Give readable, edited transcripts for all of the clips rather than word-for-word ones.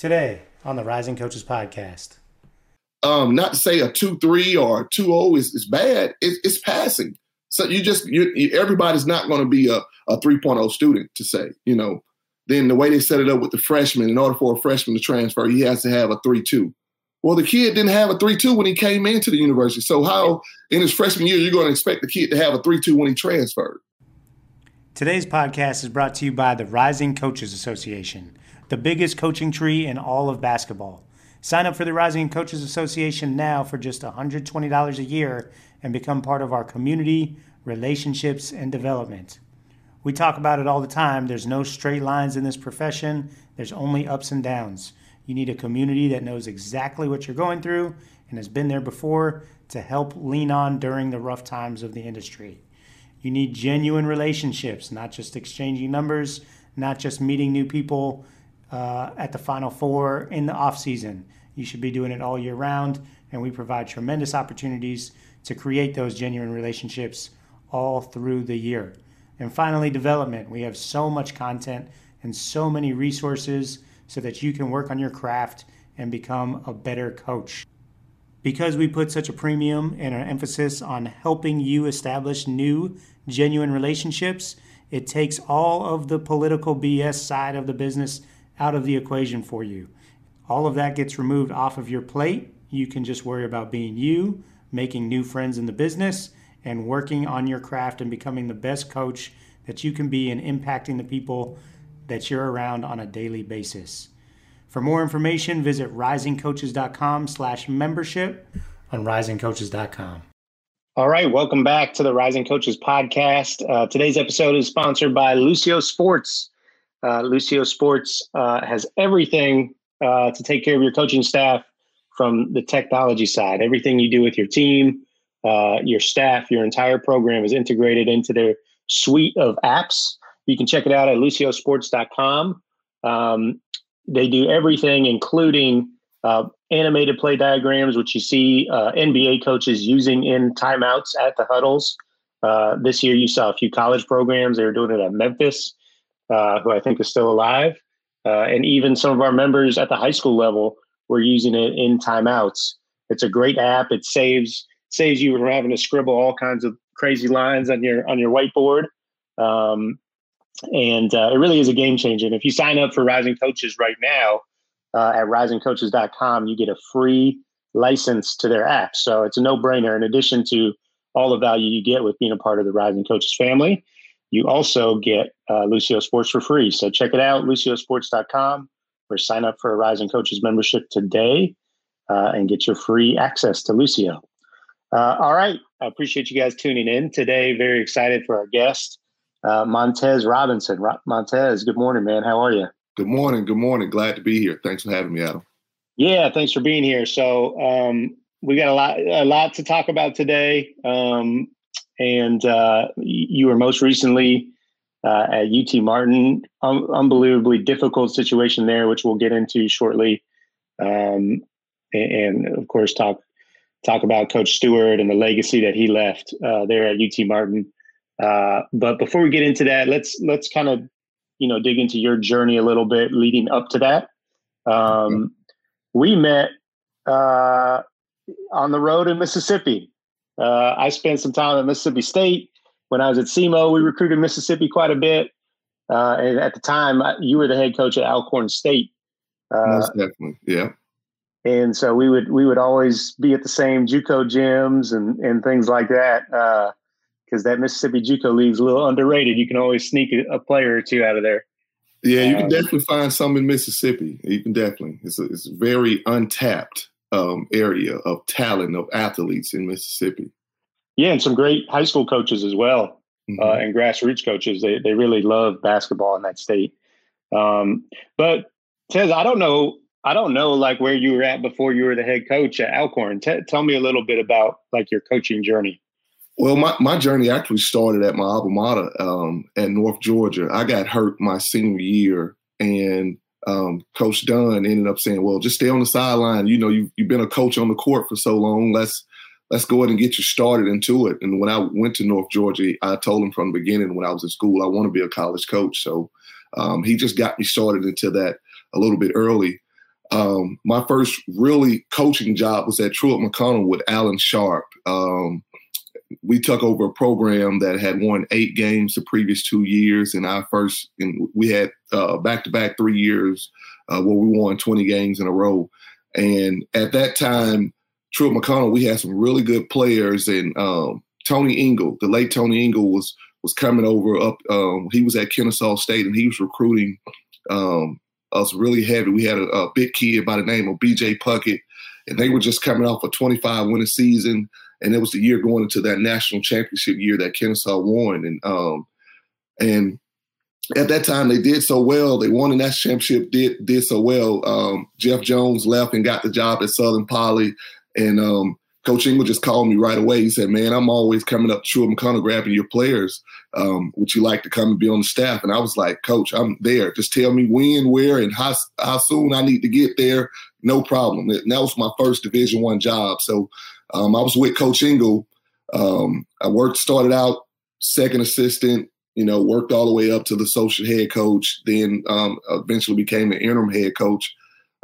Today on the Rising Coaches Podcast. Not to say a 2.3 or a 2.0 is bad. It's passing. So everybody's not going to be a 3.0 student to say, Then the way they set it up with the freshman, in order for a freshman to transfer, he has to have a 3.2. Well, the kid didn't have a 3.2 when he came into the university. So how in his freshman year you're going to expect the kid to have a 3.2 when he transferred? Today's podcast is brought to you by the Rising Coaches Association, the biggest coaching tree in all of basketball. Sign up for the Rising Coaches Association now for just $120 a year and become part of our community, relationships, and development. We talk about it all the time. There's no straight lines in this profession. There's only ups and downs. You need a community that knows exactly what you're going through and has been there before to help lean on during the rough times of the industry. You need genuine relationships, not just exchanging numbers, not just meeting new people at the Final Four in the off season. You should be doing it all year round, and we provide tremendous opportunities to create those genuine relationships all through the year. And finally, development. We have so much content and so many resources so that you can work on your craft and become a better coach. Because we put such a premium and an emphasis on helping you establish new, genuine relationships, it takes all of the political BS side of the business out of the equation for you. All of that gets removed off of your plate. You can just worry about being you, making new friends in the business, and working on your craft and becoming the best coach that you can be and impacting the people that you're around on a daily basis. For more information, visit risingcoaches.com/membership on risingcoaches.com. All right, welcome back to the Rising Coaches Podcast. Today's episode is sponsored by Lucio Sports. Lucio Sports has everything to take care of your coaching staff from the technology side. Everything you do with your team, your staff, your entire program is integrated into their suite of apps. You can check it out at luciosports.com. They do everything, including animated play diagrams, which you see NBA coaches using in timeouts at the huddles. This year, you saw a few college programs. They were doing it at Memphis, who I think is still alive. And even some of our members at the high school level were using it in timeouts. It's a great app. It saves you from having to scribble all kinds of crazy lines on your whiteboard. And it really is a game changer. And if you sign up for Rising Coaches right now at risingcoaches.com, you get a free license to their app. So it's a no-brainer. In addition to all the value you get with being a part of the Rising Coaches family, you also get Lucio Sports for free. So check it out, luciosports.com, or sign up for a Rising Coaches membership today and get your free access to Lucio. All right. I appreciate you guys tuning in today. Very excited for our guest, Montez Robinson. Montez, good morning, man. How are you? Good morning. Good morning. Glad to be here. Thanks for having me, Adam. Yeah, thanks for being here. So we got a lot to talk about today. And you were most recently at UT Martin. Unbelievably difficult situation there, which we'll get into shortly. And of course, talk about Coach Stewart and the legacy that he left there at UT Martin. But before we get into that, let's kind of dig into your journey a little bit leading up to that. We met on the road in Mississippi. I spent some time at Mississippi State. When I was at SEMO, we recruited Mississippi quite a bit. And at the time, you were the head coach at Alcorn State. Most definitely, yeah. And so we would always be at the same JUCO gyms and things like that, because that Mississippi JUCO league is a little underrated. You can always sneak a player or two out of there. Yeah, you can definitely find some in Mississippi. You can definitely. It's a very untapped area of talent, of athletes in Mississippi. Yeah, and some great high school coaches as well, and grassroots coaches. They really love basketball in that state. But Tez, I don't know like where you were at before you were the head coach at Alcorn. Tell me a little bit about like your coaching journey. Well, my journey actually started at my alma mater at North Georgia. I got hurt my senior year, and Coach Dunn ended up saying, well, just stay on the sideline. You've been a coach on the court for so long. Let's go ahead and get you started into it. And when I went to North Georgia, I told him from the beginning when I was in school, I want to be a college coach. So he just got me started into that a little bit early. my first really coaching job was at Truett McConnell with Alan Sharp. We took over a program that had won 8 games the previous 2 years, and we had back-to-back 3 years where we won 20 games in a row. And at that time, Truett McConnell, we had some really good players, and Tony Ingle, the late Tony Ingle, was coming over up. He was at Kennesaw State, and he was recruiting us really heavy. We had a big kid by the name of B.J. Puckett, and they were just coming off a 25-winning season, and it was the year going into that national championship year that Kennesaw won. And at that time, they did so well. They won the national championship, did so well. Jeff Jones left and got the job at Southern Poly, and Coach Ingle just called me right away. He said, man, I'm always coming up to Truett McConnell grabbing your players. Would you like to come and be on the staff? And I was like, Coach, I'm there. Just tell me when, where, and how soon I need to get there. No problem. And that was my first Division I job. So I was with Coach Ingle. I started out second assistant, worked all the way up to the associate head coach, then eventually became the interim head coach.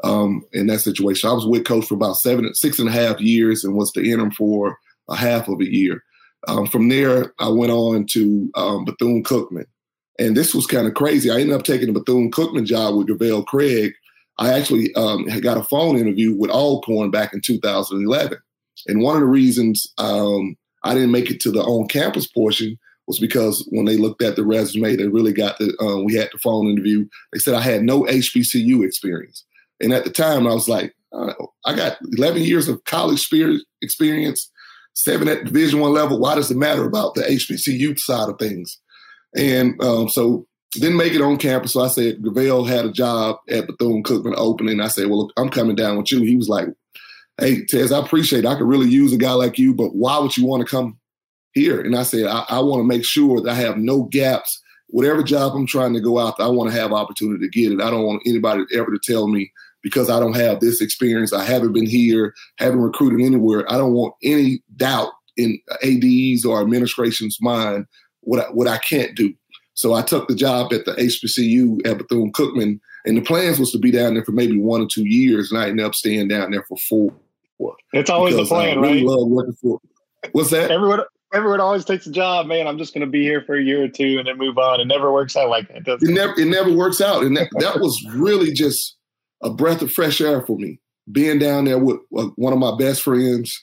In that situation, I was with Coach for about 6.5 years and was the interim for a half of a year. From there, I went on to Bethune-Cookman. And this was kind of crazy. I ended up taking the Bethune-Cookman job with Gavelle Craig. I actually got a phone interview with Alcorn back in 2011. And one of the reasons I didn't make it to the on-campus portion was because when they looked at the resume, they really got we had the phone interview. They said I had no HBCU experience. And at the time, I was like, I got 11 years of college experience, 7 at Division I level. Why does it matter about the HBCU side of things? And so didn't make it on campus. So I said, Gavelle had a job at Bethune-Cookman opening. I said, well, I'm coming down with you. He was like, hey, Tez, I appreciate it. I could really use a guy like you, but why would you want to come here? And I said, I want to make sure that I have no gaps. Whatever job I'm trying to go out, I want to have opportunity to get it. I don't want anybody ever to tell me because I don't have this experience, I haven't been here, haven't recruited anywhere. I don't want any doubt in AD's or administration's mind what I can't do. So I took the job at the HBCU at Bethune-Cookman, and the plans was to be down there for maybe 1 or 2 years, and I ended up staying down there for 4. It's always the plan, right? I really love working for. What's that? Everyone always takes a job, man. I'm just going to be here for a year or two and then move on. It never works out like that, does it? It never works out, and that was really just a breath of fresh air for me, being down there with one of my best friends.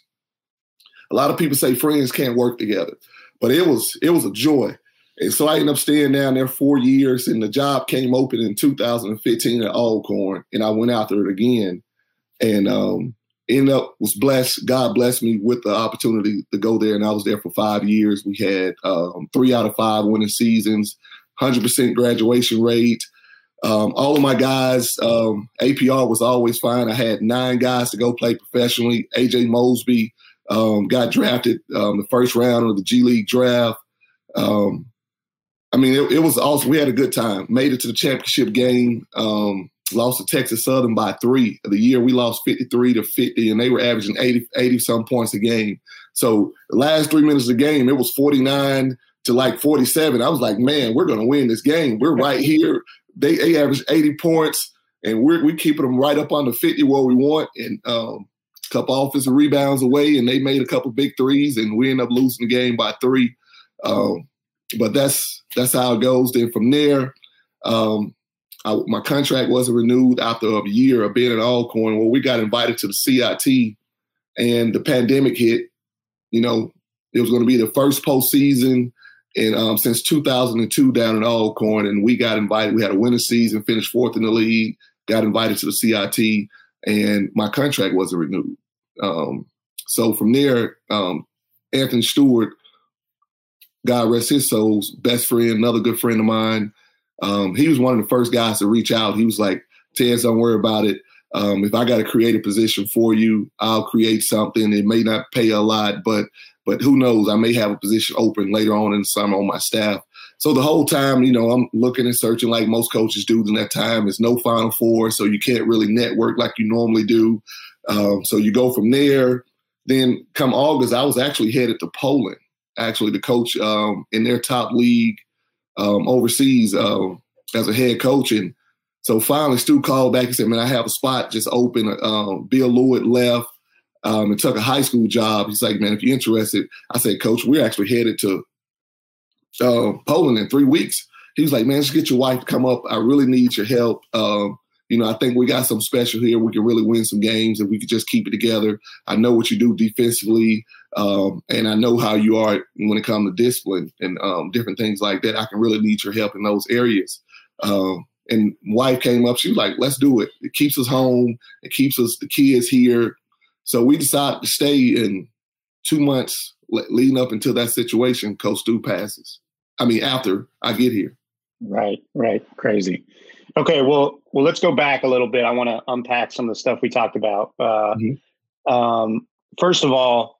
A lot of people say friends can't work together, but it was a joy. And so I ended up staying down there 4 years, and the job came open in 2015 at Alcorn, and I went out there again, and was blessed. God blessed me with the opportunity to go there, and I was there for 5 years. We had 3 out of 5 winning seasons, 100% graduation rate. All of my guys, APR was always fine. I had 9 guys to go play professionally. AJ Mosby got drafted the first round of the G League draft. It was awesome. We had a good time. Made it to the championship game. Lost to Texas Southern by 3. The year we lost 53-50, and they were averaging 80-some points a game. So the last 3 minutes of the game, it was 49 to like 47. I was like, man, we're going to win this game. We're right here. They averaged 80 points, and we're keeping them right up on the 50 where we want, and a couple offensive rebounds away, and they made a couple big threes, and we ended up losing the game by 3. But that's how it goes. Then from there, my contract wasn't renewed after a year of being at Alcorn. Well, we got invited to the CIT, and the pandemic hit. It was going to be the first postseason and since 2002 down in Alcorn, and we got invited. We had a winning season, finished 4th in the league, got invited to the CIT, and my contract wasn't renewed. So from there, Anthony Stewart, God rest his soul's best friend, another good friend of mine, he was one of the first guys to reach out. He was like, Tez, don't worry about it. If I got to create a position for you, I'll create something. It may not pay a lot, but who knows? I may have a position open later on in the summer on my staff. So the whole time, I'm looking and searching like most coaches do in that time. There's no Final Four, so you can't really network like you normally do. So you go from there. Then come August, I was actually headed to Poland, actually to coach in their top league overseas as a head coach. And So finally, Stu called back and said, man, I have a spot just open. Bill Lewitt left and took a high school job. He's like, man, if you're interested. I said, Coach, we're actually headed to Poland in 3 weeks. He was like, man, just get your wife to come up. I really need your help. I think we got something special here. We can really win some games if we could just keep it together. I know what you do defensively, and I know how you are when it comes to discipline and different things like that. I can really need your help in those areas. And wife came up. She was like, let's do it. It keeps us home. It keeps us, the kids here. So we decided to stay in 2 months leading up until that situation, Coach Stu passes. After I get here. Right. Crazy. Okay, well, let's go back a little bit. I want to unpack some of the stuff we talked about. First of all,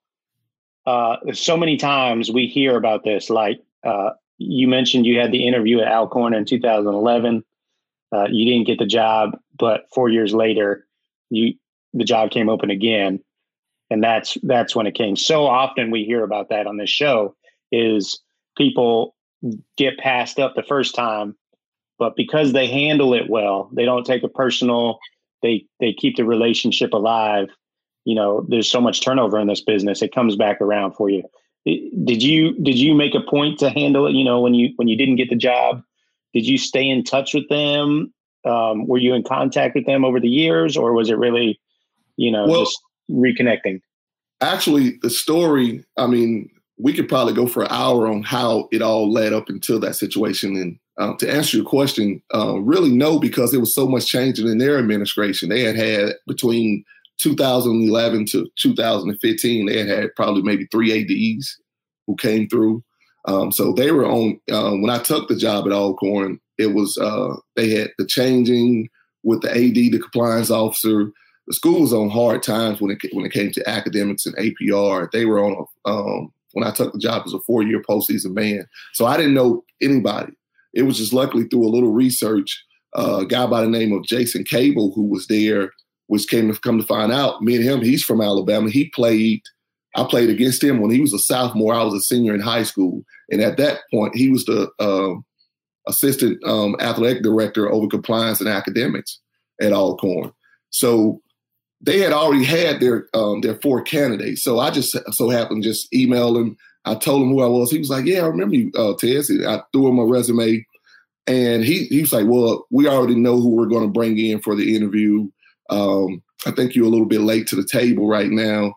so many times we hear about this. Like you mentioned, you had the interview at Alcorn in 2011. You didn't get the job, but 4 years later, the job came open again, and that's when it came. So often we hear about that on this show is people get passed up the first time, but because they handle it well, they don't take it personal. They keep the relationship alive. There's so much turnover in this business. It comes back around for you. Did you make a point to handle it? When you didn't get the job, did you stay in touch with them? Were you in contact with them over the years, or was it really, just reconnecting? Actually, the story, we could probably go for an hour on how it all led up until that situation. And to answer your question, really no, because there was so much changing in their administration. They had between 2011 to 2015, they had probably maybe 3 ADs who came through. So they were on, when I took the job at Alcorn, it was, they had the changing with the AD, the compliance officer. The school was on hard times when it came to academics and APR. They were on when I took the job, it was a 4-year postseason ban. So I didn't know anybody. It was just luckily through a little research, a guy by the name of Jason Cable, who was there, which come to find out, me and him, he's from Alabama. I played against him when he was a sophomore. I was a senior in high school. And at that point, he was the assistant athletic director over compliance and academics at Alcorn. So they had already had their 4 candidates. So I just so happened to just email him. I told him who I was. He was like, yeah, I remember you, Tez. I threw him my resume. And he was like, well, we already know who we're going to bring in for the interview. I think you're a little bit late to the table right now.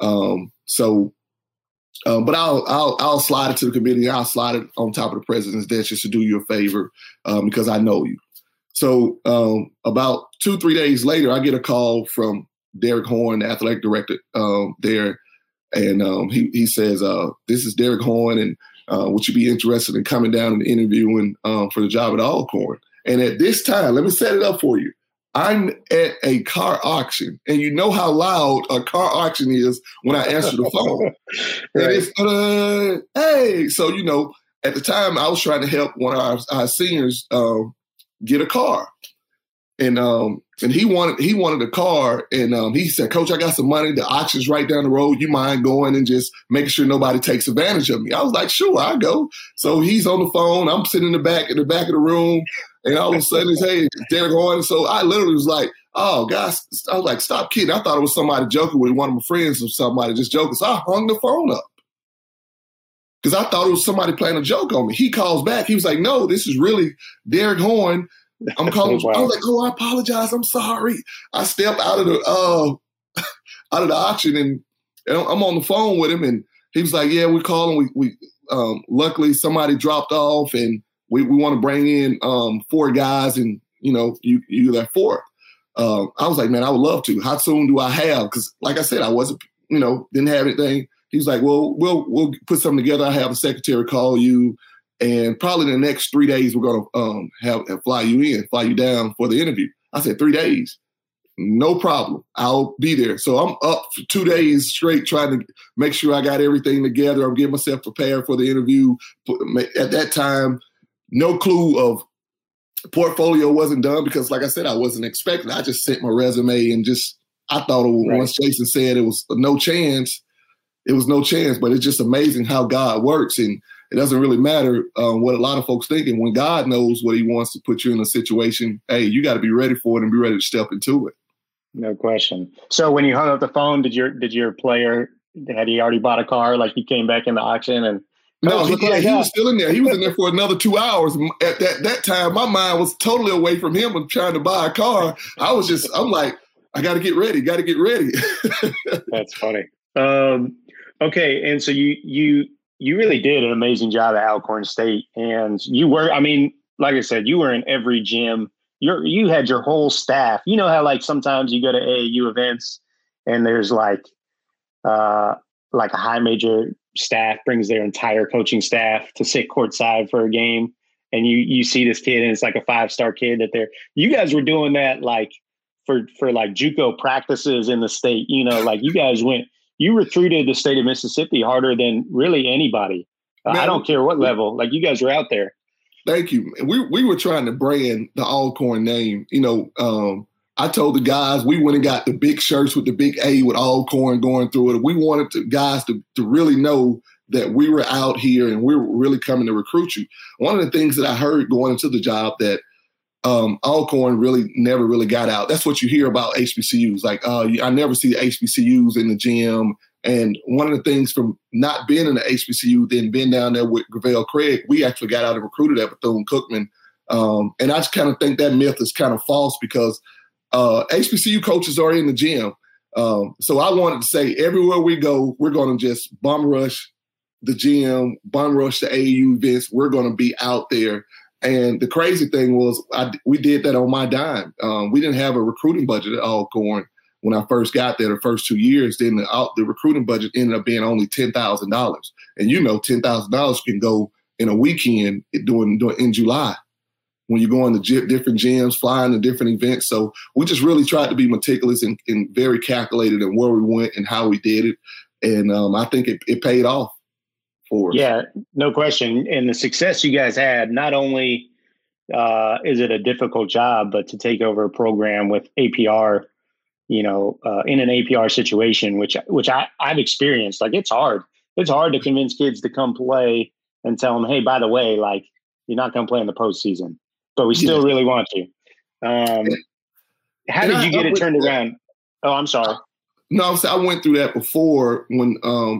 But I'll slide it to the committee. I'll slide it on top of the president's desk just to do you a favor because I know you. So about 2-3 days later, I get a call from Derek Horn, the athletic director there. And he says, this is Derek Horn, and would you be interested in coming down and interviewing for the job at Alcorn? And at this time, let me set it up for you. I'm at a car auction, and you know how loud a car auction is when I answer the phone. Right. And it's, hey. So, at the time, I was trying to help one of our seniors get a car. And he wanted a car, and he said, Coach, I got some money. The auction's right down the road. You mind going and just making sure nobody takes advantage of me? I was like, sure, I'll go. So he's on the phone. I'm sitting in the back of the room, and all of a sudden it's, hey, Derek Horn. So I literally was like, oh, guys, I was like, stop kidding. I thought it was somebody joking with one of my friends or somebody just joking. So I hung the phone up because I thought it was somebody playing a joke on me. He calls back. He was like, no, this is really Derek Horn. I'm calling. Wow. I was like, oh, I apologize. I'm sorry. I stepped out of the auction, and I'm on the phone with him, and he was like, yeah, we're calling. We luckily somebody dropped off, and we want to bring in 4 guys, and you're that 4th. I was like, man, I would love to. How soon do I have? Because like I said, I wasn't, didn't have anything. He was like, well, we'll put something together. I have a secretary call you. And probably in the next 3 days, we're going to fly you down for the interview. I said, 3 days? No problem. I'll be there. So I'm up for 2 days straight trying to make sure I got everything together. I'm getting myself prepared for the interview. At that time, no clue of portfolio wasn't done because, like I said, I wasn't expecting. I just sent my resume and I thought once Jason said it was no chance, it was no chance. But it's just amazing how God works. And it doesn't really matter what a lot of folks think. And when God knows what he wants to put you in a situation, hey, you got to be ready for it and be ready to step into it. No question. So when you hung up the phone, did your player, had he already bought a car? Like he came back in the auction and no, he was still in there. He was in there for another 2 hours. At that time, my mind was totally away from him and trying to buy a car. I'm like, I got to get ready. That's funny. Okay. And so you really did an amazing job at Alcorn State. And you were, I mean, like I said, you were in every gym. You had your whole staff. You know how like sometimes you go to AAU events and there's like a high major staff brings their entire coaching staff to sit courtside for a game, and you see this kid and it's like a 5-star kid that you guys were doing that like for like JUCO practices in the state. You know, like you recruited the state of Mississippi harder than really anybody. I don't care what level. Like you guys were out there. Thank you. We were trying to brand the Alcorn name. You know, I told the guys we went and got the big shirts with the big A with Alcorn going through it. We wanted guys to really know that we were out here and we were really coming to recruit you. One of the things that I heard going into the job that Alcorn really never really got out. That's what you hear about HBCUs. Like, I never see the HBCUs in the gym. And one of the things from not being in the HBCU, then being down there with Gravel Craig, we actually got out and recruited at Bethune-Cookman. And I just kind of think that myth is kind of false because HBCU coaches are in the gym. So I wanted to say everywhere we go, we're going to just bum rush the gym, bum rush the AAU events. We're going to be out there. And the crazy thing was we did that on my dime. We didn't have a recruiting budget at Alcorn when I first got there the first 2 years. Then the recruiting budget ended up being only $10,000. And you know, $10,000 can go in a weekend in July when you're going to different gyms, flying to different events. So we just really tried to be meticulous and very calculated in where we went and how we did it. And I think it paid off for us. Yeah, no question. And the success you guys had, not only is it a difficult job, but to take over a program with APR, you know, in an APR situation, which I've experienced, like it's hard. It's hard to convince kids to come play and tell them, hey, by the way, like you're not going to play in the postseason, but we still really want you. How did you get it turned around? Oh, I'm sorry. No, I went through that before when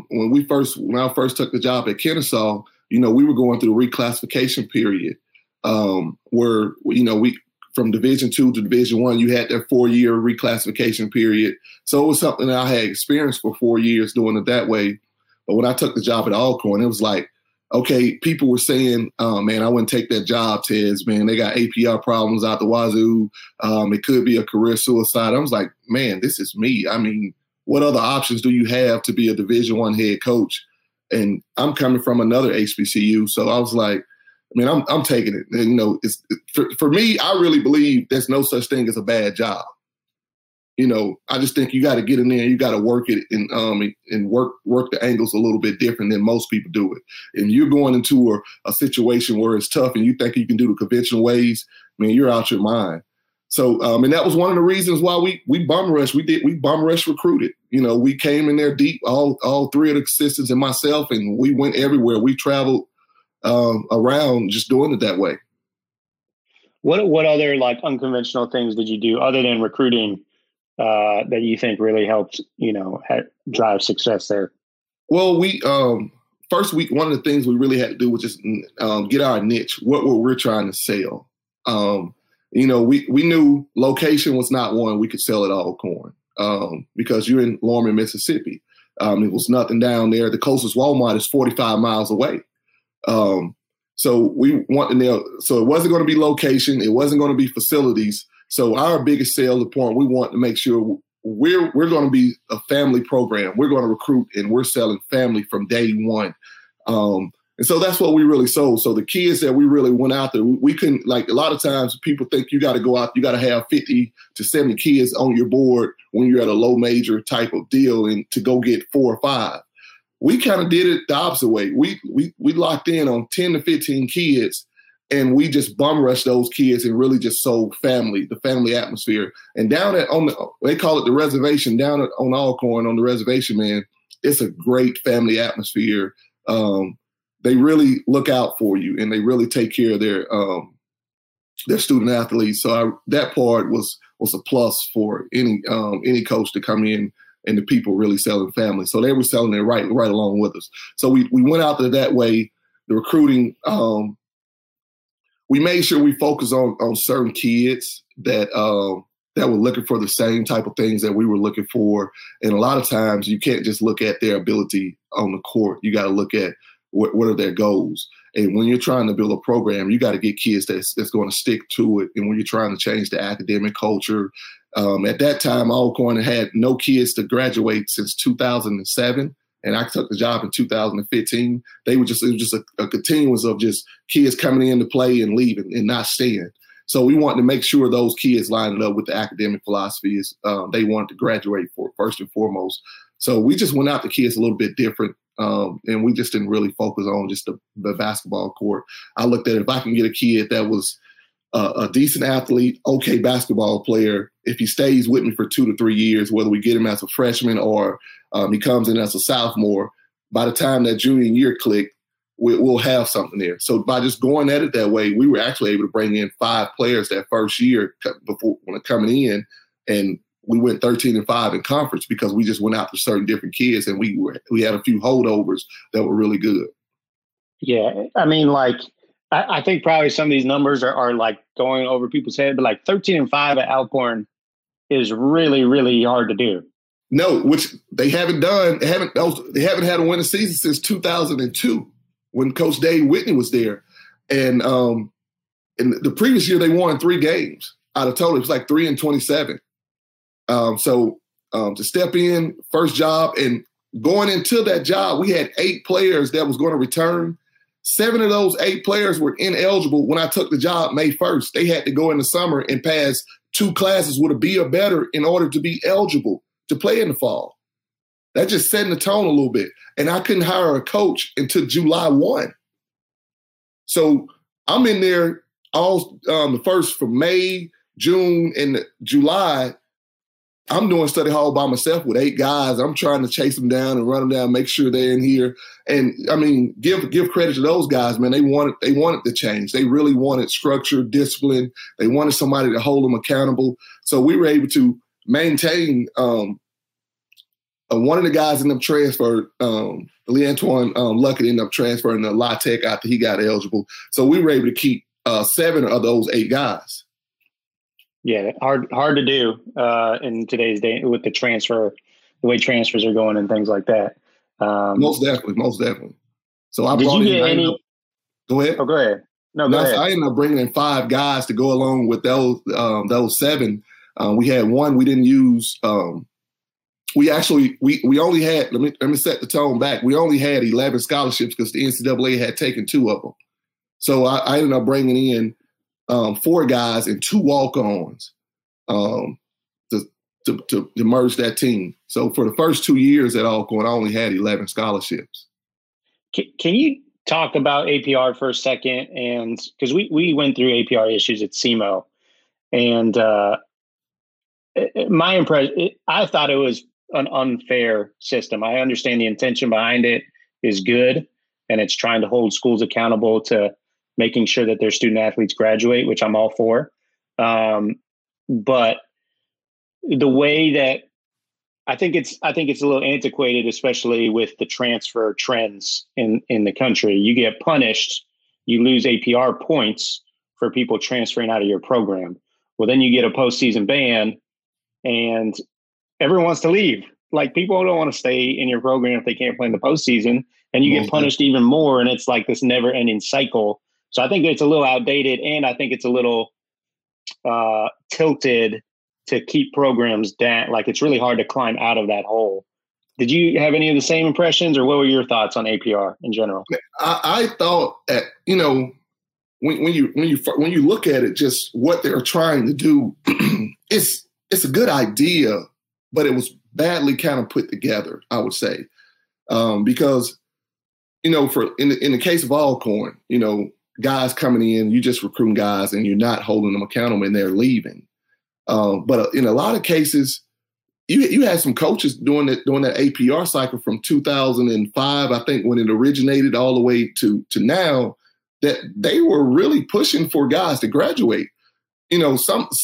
I first took the job at Kennesaw. You know, we were going through a reclassification period where, you know, we from Division II to Division I, you had that 4-year reclassification period. So it was something that I had experienced for 4 years doing it that way. But when I took the job at Alcorn, it was like, okay, people were saying, man, I wouldn't take that job, Tez, man. They got APR problems out the wazoo. It could be a career suicide. I was like, man, this is me. I mean, what other options do you have to be a Division I head coach? And I'm coming from another HBCU. So I was like, I mean, I'm taking it. And, you know, for me, I really believe there's no such thing as a bad job. You know, I just think you got to get in there and you got to work it and work the angles a little bit different than most people do it. And you're going into a situation where it's tough and you think you can do the conventional ways, I mean, you're out your mind. So, and that was one of the reasons why we bum rushed. We bum rush recruited. You know, we came in there deep, all three of the assistants and myself, and we went everywhere. We traveled around just doing it that way. What other like unconventional things did you do other than recruiting that you think really helped, you know, drive success there? Well, one of the things we really had to do was just get our niche. What we're trying to sell. You know, we knew location was not one we could sell at Alcorn because you're in Lorman, Mississippi. It was nothing down there. The closest Walmart is 45 miles away. So we want to nail. So it wasn't going to be location. It wasn't going to be facilities. So our biggest sales point, we want to make sure we're going to be a family program. We're going to recruit and we're selling family from day one. And so that's what we really sold. So the kids that we really went out there, we couldn't, like a lot of times people think you got to go out, you got to have 50 to 70 kids on your board when you're at a low major type of deal and to go get 4 or 5. We kind of did it the opposite way. We locked in on 10 to 15 kids and we just bum rushed those kids and really just sold family, the family atmosphere. And down they call it the reservation, down on Alcorn on the reservation, man, it's a great family atmosphere. they really look out for you and they really take care of their student athletes. So that part was a plus for any coach to come in, and the people really selling families. So they were selling it right along with us. So we went out there that way. The recruiting, we made sure we focused on certain kids that were looking for the same type of things that we were looking for. And a lot of times you can't just look at their ability on the court. You got to look at what are their goals. And when you're trying to build a program, you got to get kids that's going to stick to it. And when you're trying to change the academic culture, at that time, Alcorn had no kids to graduate since 2007. And I took the job in 2015. It was just a continuance of just kids coming in to play and leaving and not staying. So we wanted to make sure those kids lined up with the academic philosophies they wanted to graduate for, first and foremost. So we just went out to kids a little bit different, and we just didn't really focus on just the basketball court. I looked at it, if I can get a kid that was a decent athlete, okay basketball player, if he stays with me for 2 to 3 years, whether we get him as a freshman or he comes in as a sophomore, by the time that junior year clicked, we'll have something there. So by just going at it that way, we were actually able to bring in 5 players that first year before coming in, and we went 13-5 in conference because we just went out to certain different kids, and we had a few holdovers that were really good. Yeah, I mean, like I think probably some of these numbers are like going over people's head, but like 13-5 at Alcorn is really, really hard to do. No, which they haven't done. They haven't had a winning season since 2002 when Coach Dave Whitney was there, and in the previous year they won 3 games out of total. It was like 3-27. So to step in, first job, and going into that job, we had 8 players that was going to return. 7 of those 8 players were ineligible when I took the job May 1st. They had to go in the summer and pass 2 classes with a B or better in order to be eligible to play in the fall. That just setting the tone a little bit. And I couldn't hire a coach until July 1. So I'm in there all the first from May, June, and July. I'm doing study hall by myself with 8 guys. I'm trying to chase them down and run them down, make sure they're in here. And I mean, give credit to those guys, man. They wanted the change. They really wanted structure, discipline. They wanted somebody to hold them accountable. So we were able to maintain. One of the guys ended up transferred. Lee Antoine Luckett ended up transferring to La Tech after he got eligible. So we were able to keep 7 of those 8 guys. Yeah, hard to do in today's day with the way transfers are going and things like that. Most definitely. So I did brought you get in. any? Go ahead. Oh, go ahead. No, go ahead. I ended up bringing in 5 guys to go along with those 7. We had one we didn't use. We only had. Let me set the tone back. We only had 11 scholarships because the NCAA had taken 2 of them. So I ended up bringing in 4 guys and 2 walk-ons to merge that team. So for the first 2 years at Alcorn, I only had 11 scholarships. Can you talk about APR for a second? And because we went through APR issues at SEMO, and my impression, I thought it was an unfair system. I understand the intention behind it is good, and it's trying to hold schools accountable to making sure that their student athletes graduate, which I'm all for. But the way that I think it's a little antiquated, especially with the transfer trends in the country. You get punished, you lose APR points for people transferring out of your program. Well, then you get a postseason ban, and everyone wants to leave. Like, people don't want to stay in your program if they can't play in the postseason, and you get punished even more. And it's like this never ending cycle. So I think it's a little outdated, and I think it's a little tilted to keep programs down. Like, it's really hard to climb out of that hole. Did you have any of the same impressions, or what were your thoughts on APR in general? I thought that, when you look at it, just what they're trying to do, it's a good idea, but it was badly kind of put together, I would say, because in the case of Alcorn, guys coming in, you just recruiting guys and you're not holding them accountable and they're leaving. But in a lot of cases, you had some coaches during that APR cycle from 2005, I think, when it originated all the way to now, that they were really pushing for guys to graduate. You know,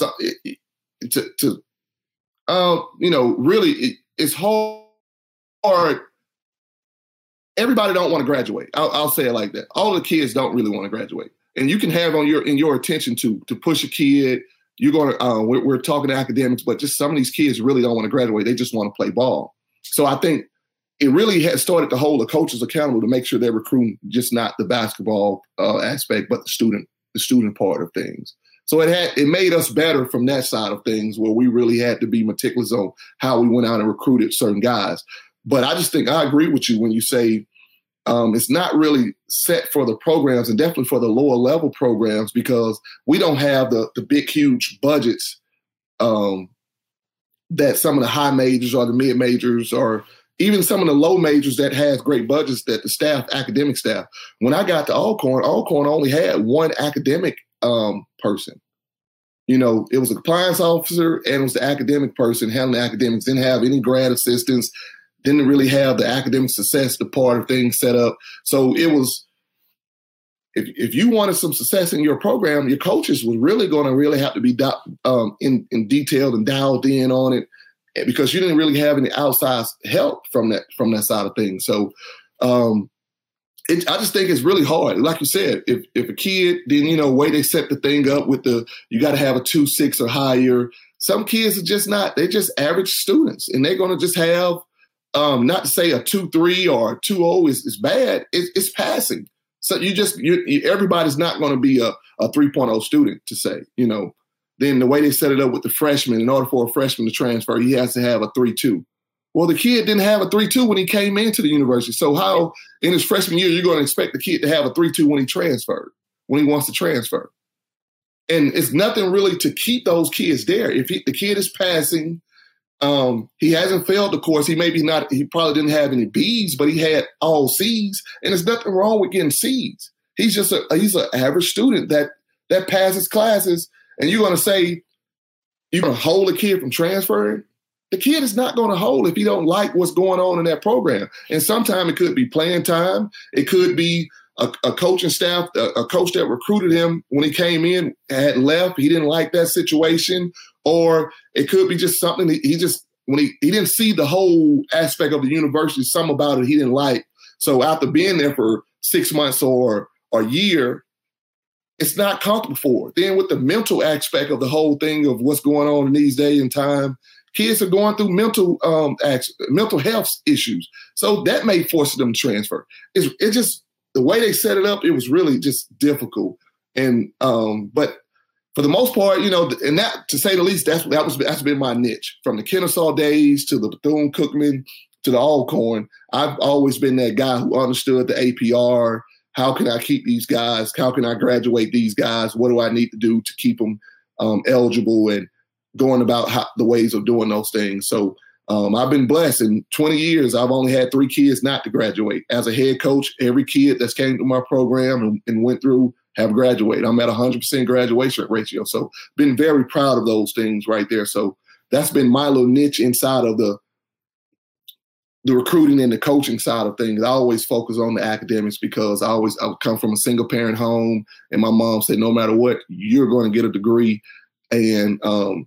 really, it's hard. Everybody don't want to graduate. I'll say it like that. All the kids don't really want to graduate, and you can have in your attention to push a kid. You're going to. We're talking academics, but just some of these kids really don't want to graduate. They just want to play ball. So I think it really has started to hold the coaches accountable to make sure they're recruiting just not the basketball aspect, but the student part of things. So it made us better from that side of things, where we really had to be meticulous on how we went out and recruited certain guys. But I just think I agree with you when you say it's not really set for the programs, and definitely for the lower level programs, because we don't have the big, huge budgets that some of the high majors or the mid majors or even some of the low majors that has great budgets that the academic staff. When I got to Alcorn only had one academic person. You know, it was a compliance officer and it was the academic person handling the academics. Didn't have any grad assistants. Didn't really have the academic success, the part of things set up. So it was, if you wanted some success in your program, your coaches was really going to have to be in detailed and dialed in on it, because you didn't really have any outside help from that side of things. So I just think it's really hard. Like you said, if a kid, then, you know, way they set the thing up with you got to have a 2.6 or higher. Some kids are just not, they're just average students, and they're going to just have, not to say a 2.3 or a 2.0 is bad. It's passing. So everybody's not going to be a 3.0 student, to say, you know. Then the way they set it up with the freshman, in order for a freshman to transfer, he has to have a 3.2. Well, the kid didn't have a 3.2 when he came into the university. So how in his freshman year you're going to expect the kid to have a 3.2 when he wants to transfer? And it's nothing really to keep those kids there. If the kid is passing, he hasn't failed the course. He probably didn't have any B's, but he had all C's. And there's nothing wrong with getting C's. He's just he's an average student that passes classes. And you're going to say you're going to hold a kid from transferring? The kid is not going to hold if he don't like what's going on in that program. And sometimes it could be playing time. It could be a coaching staff, a coach that recruited him when he came in had left. He didn't like that situation. Or it could be just something he didn't see the whole aspect of the university, some about it he didn't like. So after being there for 6 months or a year, it's not comfortable for it. Then with the mental aspect of the whole thing of what's going on in these days and time, kids are going through mental health issues. So that may force them to transfer. It's just the way they set it up, it was really just difficult. And but for the most part, you know, and that, to say the least, that's been my niche. From the Kennesaw days to the Bethune-Cookman to the Alcorn, I've always been that guy who understood the APR. How can I keep these guys? How can I graduate these guys? What do I need to do to keep them eligible, and going about the ways of doing those things? So I've been blessed. In 20 years, I've only had 3 kids not to graduate. As a head coach, every kid that's came through my program and went through have graduated. I'm at 100% graduation ratio. So been very proud of those things right there. So that's been my little niche inside of the recruiting and the coaching side of things. I always focus on the academics, because I come from a single parent home, and my mom said, no matter what, you're going to get a degree. And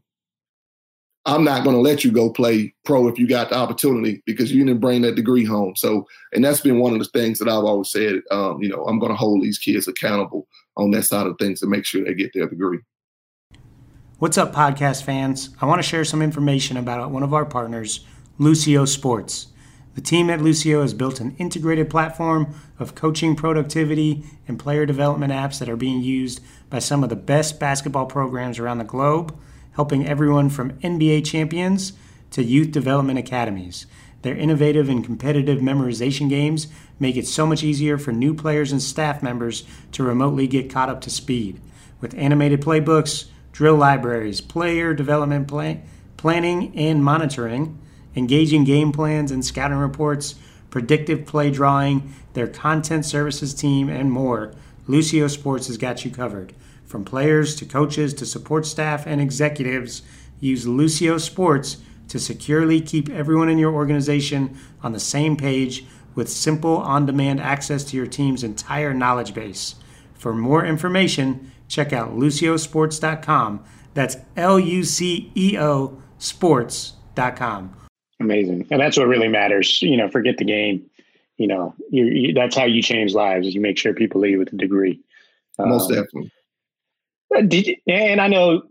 I'm not going to let you go play pro if you got the opportunity, because you didn't bring that degree home. So, and that's been one of the things that I've always said, you know, I'm going to hold these kids accountable on that side of things to make sure they get their degree. What's up, podcast fans? I want to share some information about one of our partners, Lucio Sports. The team at Lucio has built an integrated platform of coaching, productivity, and player development apps that are being used by some of the best basketball programs around the globe, helping everyone from NBA champions to youth development academies. Their innovative and competitive memorization games make it so much easier for new players and staff members to remotely get caught up to speed. With animated playbooks, drill libraries, player development planning and monitoring, engaging game plans and scouting reports, predictive play drawing, their content services team, and more, Lucio Sports has got you covered. From players to coaches to support staff and executives, use Lucio Sports to securely keep everyone in your organization on the same page with simple on-demand access to your team's entire knowledge base. For more information, check out luciosports.com. That's LUCEO sports.com. Amazing. And that's what really matters. Forget the game. That's how you change lives, is you make sure people leave with a degree. Most definitely. And I know,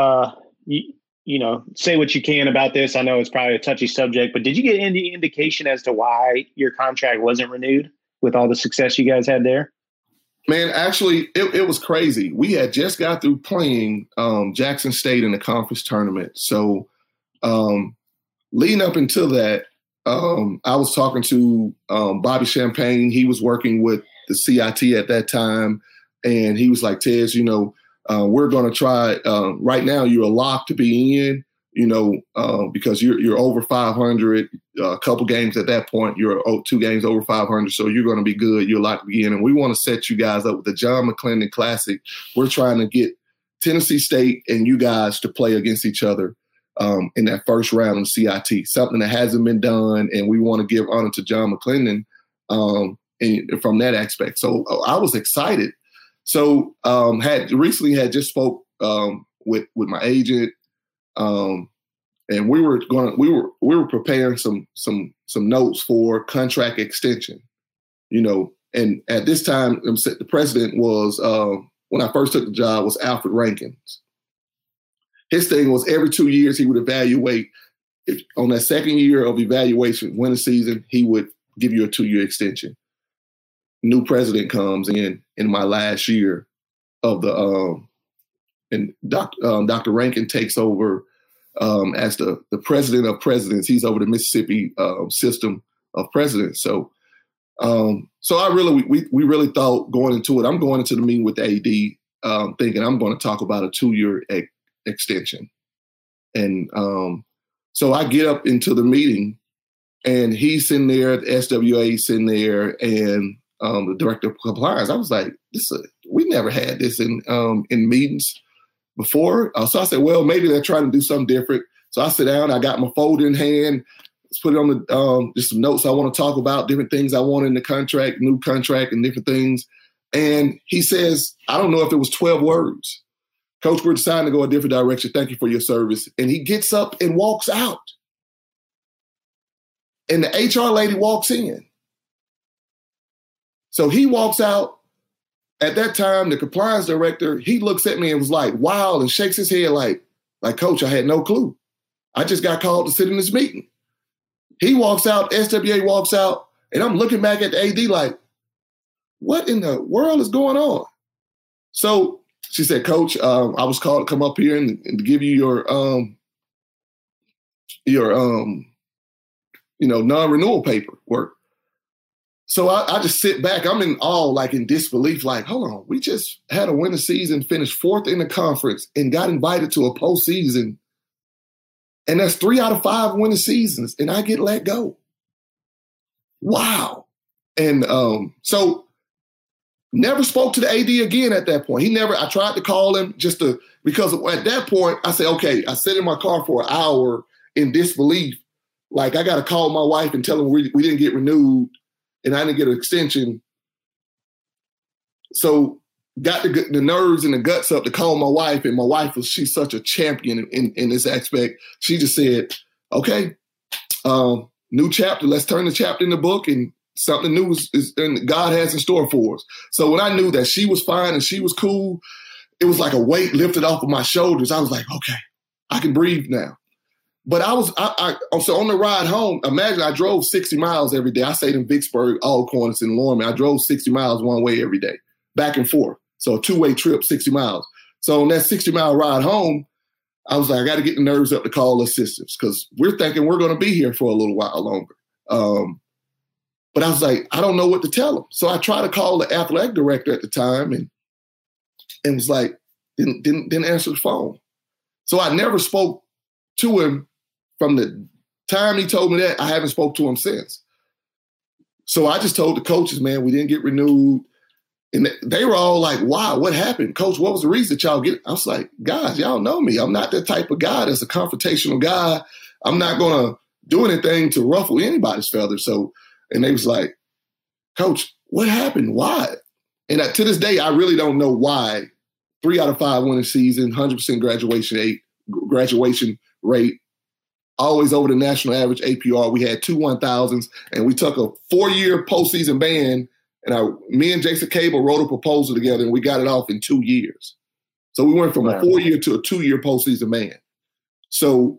say what you can about this. I know it's probably a touchy subject, but did you get any indication as to why your contract wasn't renewed with all the success you guys had there? Man, actually, it was crazy. We had just got through playing Jackson State in the conference tournament. So leading up until that, I was talking to Bobby Champagne. He was working with the CIT at that time. And he was like, Tez, we're going to try. Right now, you're a lock to be in, because you're over 500. A couple games at that point, you're 2 games over 500. So you're going to be good. You're locked to be in. And we want to set you guys up with the John McClendon Classic. We're trying to get Tennessee State and you guys to play against each other in that first round of CIT, something that hasn't been done. And we want to give honor to John McClendon and from that aspect. So I was excited. So had just spoke with my agent, and we were preparing some notes for contract extension, And at this time, the president was when I first took the job was Alfred Rankins. His thing was every 2 years he would evaluate. If on that second year of evaluation, win the season, he would give you a 2-year extension. New president comes in my last year of the and Dr. Rankin takes over as the president of presidents. He's over the Mississippi system of presidents. So we really thought going into it. I'm going into the meeting with the AD thinking I'm going to talk about a 2-year extension, and so I get up into the meeting, and he's sitting there, the SWA sitting there, and the director of compliance. I was like, we never had this in meetings before. So I said, well, maybe they're trying to do something different. So I sit down, I got my folder in hand, let's put it on the just some notes I want to talk about, different things I want in the contract, new contract and different things. And he says, I don't know if it was 12 words. Coach, we're deciding to go a different direction. Thank you for your service. And he gets up and walks out. And the HR lady walks in. So he walks out. At that time, the compliance director, he looks at me and was like, wow, and shakes his head like, Coach, I had no clue. I just got called to sit in this meeting. He walks out, SWA walks out, and I'm looking back at the AD like, what in the world is going on? So she said, Coach, I was called to come up here and to give you your non-renewal paperwork. So I just sit back. I'm in awe, like in disbelief, like, hold on, we just had a winning season, finished 4th in the conference, and got invited to a postseason. And that's 3 out of 5 winning seasons, and I get let go. Wow. And so never spoke to the AD again at that point. I tried to call him because at that point, I said, okay, I sat in my car for an hour in disbelief. Like, I got to call my wife and tell her we didn't get renewed. And I didn't get an extension. So got the nerves and the guts up to call my wife. And my wife she's such a champion in this aspect. She just said, okay, new chapter. Let's turn the chapter in the book and something new is God has in store for us. So when I knew that she was fine and she was cool, it was like a weight lifted off of my shoulders. I was like, okay, I can breathe now. But so on the ride home, imagine I drove 60 miles every day. I stayed in Vicksburg, Alcorn, and Lorman. I drove 60 miles one way every day, back and forth. So a 2-way trip, 60 miles. So on that 60-mile ride home, I was like, I got to get the nerves up to call assistance because we're thinking we're going to be here for a little while longer. But I was like, I don't know what to tell them. So I tried to call the athletic director at the time and was like, didn't answer the phone. So I never spoke to him. From the time he told me that, I haven't spoke to him since. So I just told the coaches, man, we didn't get renewed. And they were all like, wow, what happened? Coach, what was the reason that y'all get? I was like, guys, y'all know me. I'm not that type of guy that's a confrontational guy. I'm not going to do anything to ruffle anybody's feathers. So, and they was like, Coach, what happened? Why? And to this day, I really don't know why. 3 out of 5 winning season, 100% graduation rate, always over the national average APR. We had 2 1,000s, and we took a 4-year postseason ban, and me and Jason Cable wrote a proposal together, and we got it off in 2 years. So we went from a 4-year to a 2-year postseason ban. So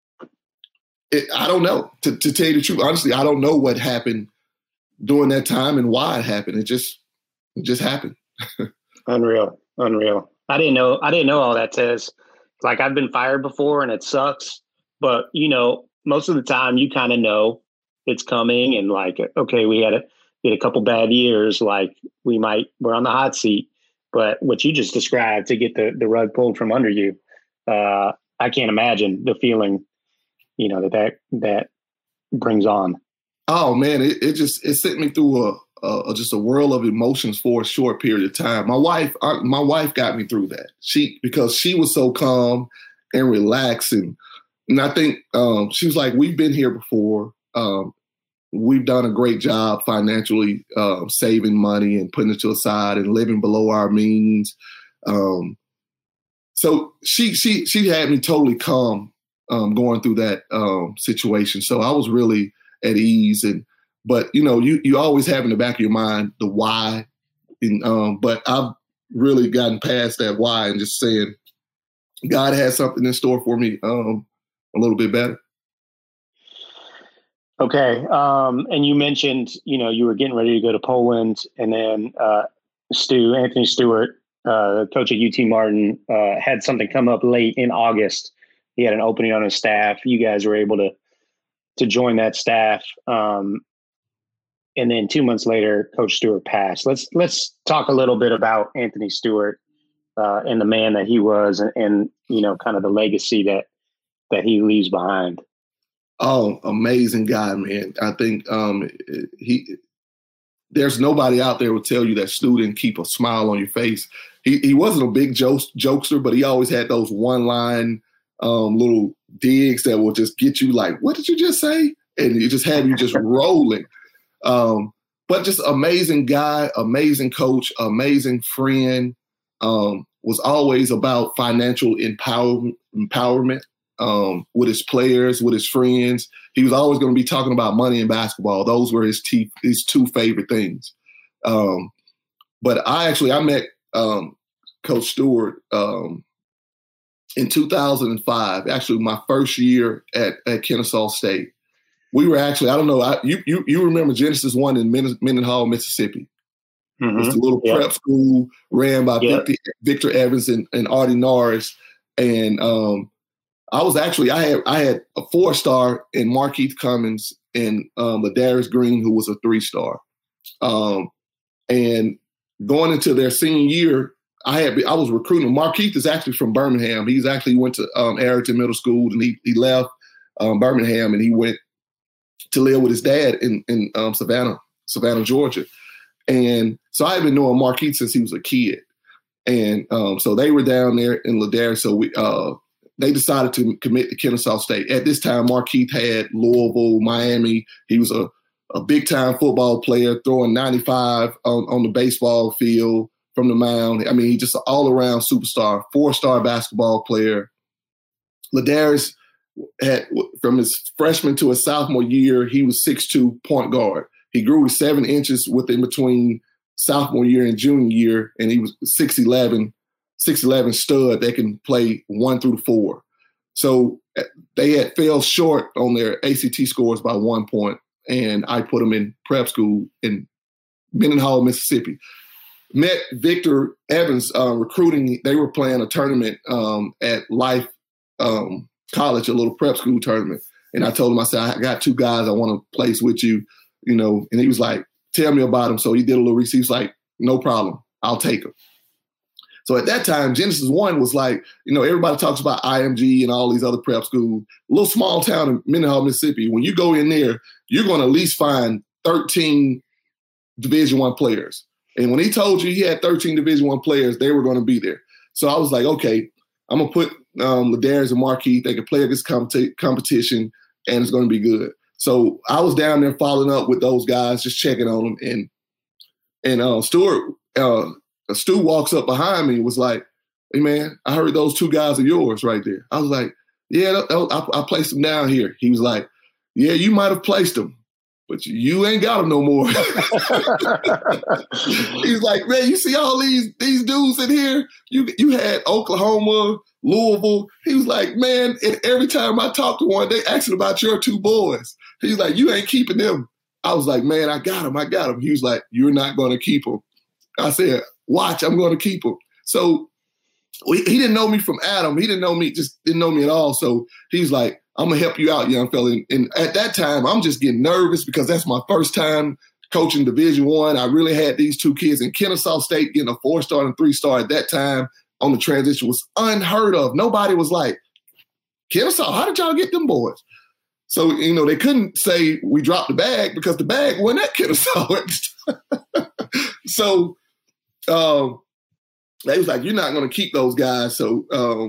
I don't know. To tell you the truth, honestly, I don't know what happened during that time and why it happened. It just happened. Unreal. I didn't know all that, Tez. Like, I've been fired before and it sucks, but most of the time you kind of know it's coming, and like, okay, we had a couple bad years, like we're on the hot seat. But what you just described, to get the rug pulled from under you, I can't imagine the feeling, that brings on. Oh man, it sent me through just a whirl of emotions for a short period of time. My wife got me through that. Because she was so calm and relaxed, and I think she was like, "We've been here before. We've done a great job financially, saving money and putting it to the side and living below our means." So she had me totally calm going through that situation. So I was really at ease. But you always have in the back of your mind the why. But I've really gotten past that why and just saying God has something in store for me a little bit better. Okay. And you mentioned, you were getting ready to go to Poland, and then Anthony Stewart, coach at UT Martin, had something come up late in August. He had an opening on his staff. You guys were able to join that staff. And then 2 months later, Coach Stewart passed. Let's talk a little bit about Anthony Stewart and the man that he was, and kind of the legacy that he leaves behind. Oh, amazing guy, man. I think there's nobody out there who will tell you that Stu didn't keep a smile on your face. He wasn't a big jokester, but he always had those one-line little digs that will just get you like, what did you just say? And it just had you just rolling. But just amazing guy, amazing coach, amazing friend, was always about financial empowerment. With his players, with his friends. He was always going to be talking about money and basketball. Those were his 2 favorite things. But I met Coach Stewart in 2005, actually my first year at Kennesaw State. We were actually, I don't know, you remember Genesis 1 in Mendenhall, Mississippi. Mm-hmm. It's a little prep school ran by Victor Evans and Artie Norris. And I had a 4-star in Markeith Cummins and Ladarius Green, who was a 3-star. And going into their senior year, I was recruiting. Markeith is actually from Birmingham. He's actually went to Arrington Middle School, and he left Birmingham, and he went to live with his dad in Savannah, Georgia. And so I had been knowing Markeith since he was a kid. And so they were down there in Ladarius. So they decided to commit to Kennesaw State. At this time, Markeith had Louisville, Miami. He was a big-time football player, throwing 95 on the baseball field from the mound. I mean, he's just an all-around superstar, 4-star basketball player. Ladarius had, from his freshman to his sophomore year, he was 6'2" point guard. He grew 7 inches within between sophomore year and junior year, and he was 6'11" stud that can play 1 through 4. So they had fell short on their ACT scores by 1 point, and I put them in prep school in Mendenhall, Mississippi. Met Victor Evans recruiting. They were playing a tournament at Life College, a little prep school tournament. And I told him, I said, I got 2 guys I want to place with you, and he was like, tell me about them. So he did a little research. He was like, no problem. I'll take them. So at that time, Genesis 1 was like, everybody talks about IMG and all these other prep schools. A little small town in Mendenhall, Mississippi. When you go in there, you're going to at least find 13 Division I players. And when he told you he had 13 Division I players, they were going to be there. So I was like, okay, I'm going to put Ladarius and Marquise, they can play against competition, and it's going to be good. So I was down there following up with those guys, just checking on them. And Stu walks up behind me and was like, "Hey, man, I heard those 2 guys are yours right there." I was like, "Yeah, I placed them down here." He was like, "Yeah, you might have placed them, but you ain't got them no more." He's like, "Man, you see all these dudes in here? You had Oklahoma, Louisville." He was like, "Man, and every time I talk to one, they asking about your 2 boys." He's like, "You ain't keeping them." I was like, "Man, I got them. He was like, "You're not going to keep them." I said, "Watch, I'm going to keep them." So he didn't know me from Adam. He didn't know me at all. So he's like, "I'm going to help you out, young fella." And at that time, I'm just getting nervous because that's my first time coaching Division I. I really had these 2 kids in Kennesaw State getting a 4-star and 3-star at that time on the transition was unheard of. Nobody was like, "Kennesaw, how did y'all get them boys?" So, they couldn't say we dropped the bag because the bag wasn't at Kennesaw. So they was like, "You're not going to keep those guys." So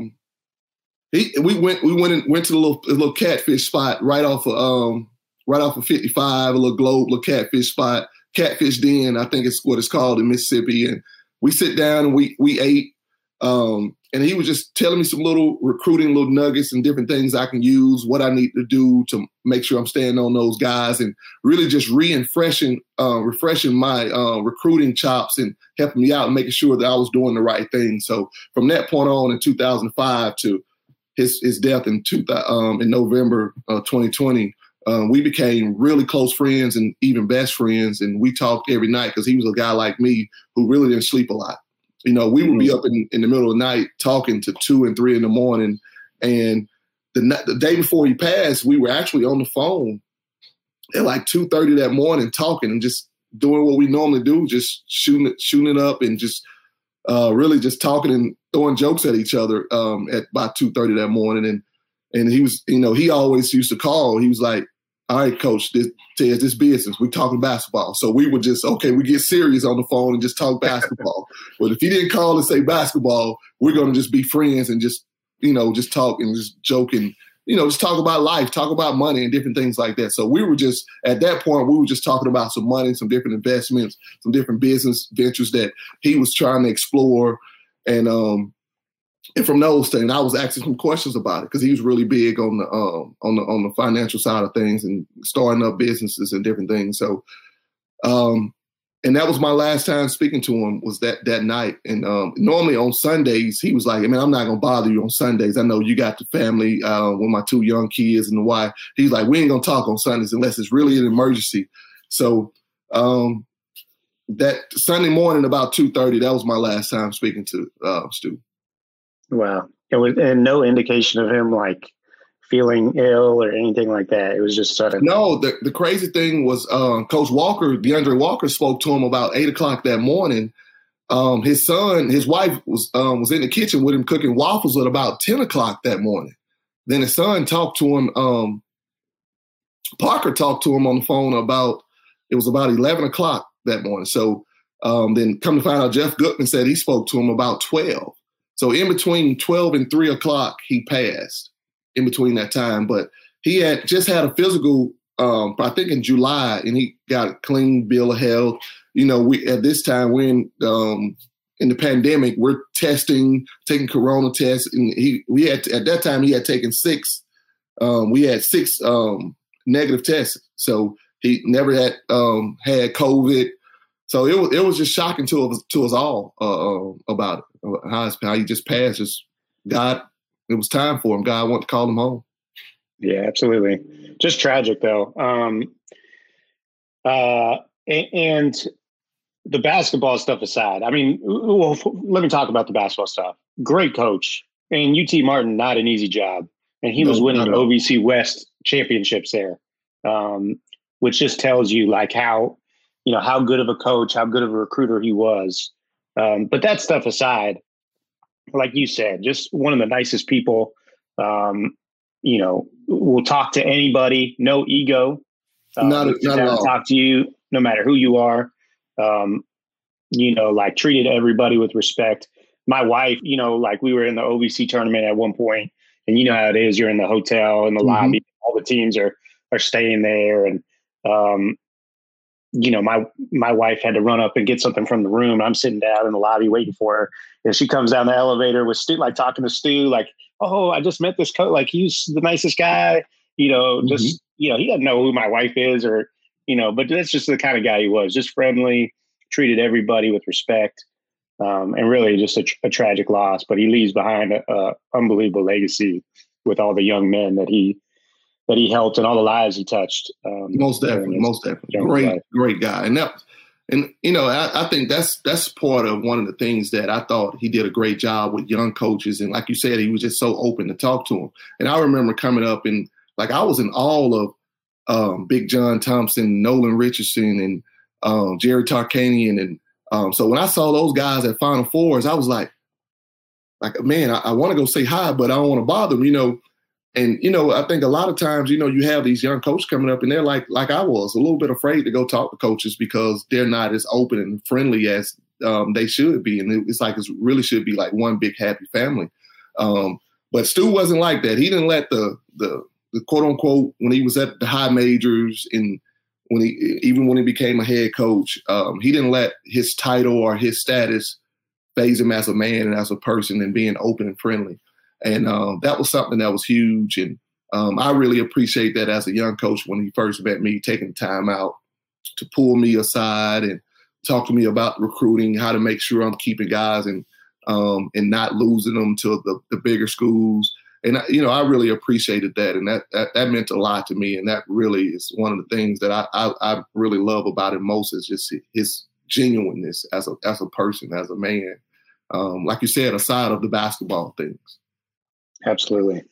we went to the little catfish spot right off of 55, a little Globe, little catfish spot, Catfish Den, I think it's what it's called in Mississippi. And we sit down and we ate. And he was just telling me some little recruiting, little nuggets and different things I can use, what I need to do to make sure I'm staying on those guys, and really just refreshing my recruiting chops and helping me out and making sure that I was doing the right thing. So from that point on in 2005 to his death in November 2020, we became really close friends and even best friends. And we talked every night because he was a guy like me who really didn't sleep a lot. We would be up in the middle of the night talking to 2 and 3 in the morning. And the day before he passed, we were actually on the phone at like 2:30 that morning talking and just doing what we normally do, just shooting it up and just really just talking and throwing jokes at each other at about 2:30 that morning. And he was, he always used to call. He was like, "All right, coach, this business. We talking basketball." So we would just, we get serious on the phone and just talk basketball. But if he didn't call and say basketball, we're going to just be friends and just, just talk and just joke and, just talk about life, talk about money and different things like that. So we were just, at that point, we were just talking about some money, some different investments, some different business ventures that he was trying to explore. And from those things, I was asking some questions about it because he was really big on the financial side of things and starting up businesses and different things. So, and that was my last time speaking to him was that night. And normally on Sundays, he was like, "Man, I'm not gonna bother you on Sundays. I know you got the family with my 2 young kids and the wife." He's like, "We ain't gonna talk on Sundays unless it's really an emergency." So that Sunday morning about 2:30, that was my last time speaking to Stu. Wow. And no indication of him like feeling ill or anything like that. It was just sudden. No, the crazy thing was Coach Walker, DeAndre Walker, spoke to him about 8:00 that morning. His wife was in the kitchen with him cooking waffles at about 10:00 that morning. Then his son talked to him. Parker talked to him on the phone about 11:00 that morning. So then come to find out, Jeff Goodman said he spoke to him about 12. So in between 12 and 3:00, he passed in between that time. But he had just had a physical, I think in July, and he got a clean bill of health. We at this time, we're in the pandemic, we're taking corona tests. And at that time, he had taken 6. We had 6 negative tests. So he never had had COVID. So it was just shocking to us all about it. How he just passed. Just God, it was time for him. God wanted to call him home. Yeah, absolutely. Just tragic though. And the basketball stuff aside, I mean, well, let me talk about the basketball stuff. Great coach, and UT Martin, not an easy job, and he was winning OVC West championships there, which just tells you like how good of a coach, how good of a recruiter he was. But that stuff aside, like you said, just one of the nicest people, will talk to anybody, no ego, not at all. Talk to you no matter who you are, like treated everybody with respect. my wife, like we were in the OVC tournament at one point, and you know how it is. You're in the hotel, in the lobby, all the teams are staying there. And, my wife had to run up and get something from the room. I'm sitting down in the lobby waiting for her. And she comes down the elevator with Stu, like talking to Stu, like, oh, I just met this coach. Like, he's the nicest guy, he doesn't know who my wife is or, but that's just the kind of guy he was, just friendly, treated everybody with respect. And really just a tragic loss, but he leaves behind a unbelievable legacy with all the young men that he helped and all the lives he touched. Most definitely. Great guy. I think that's part of one of the things that I thought he did a great job with young coaches. And like you said, he was just so open to talk to them. And I remember coming up and like I was in all of Big John Thompson, Nolan Richardson, and Jerry Tarkanian. And so when I saw those guys at Final Fours, I was like, man, I want to go say hi, but I don't want to bother them, And, I think a lot of times, you have these young coaches coming up and they're like I was, a little bit afraid to go talk to coaches because they're not as open and friendly as they should be. And it's like it really should be like one big happy family. But Stu wasn't like that. He didn't let the quote unquote, when he was at the high majors and when he became a head coach, he didn't let his title or his status phase him as a man and as a person and being open and friendly. And that was something that was huge. And I really appreciate that as a young coach when he first met me, taking the time out to pull me aside and talk to me about recruiting, how to make sure I'm keeping guys and not losing them to the bigger schools. And, I really appreciated that. And that meant a lot to me. And that really is one of the things that I really love about him most is just his genuineness as a person, as a man. Like you said, aside of the basketball things. Absolutely.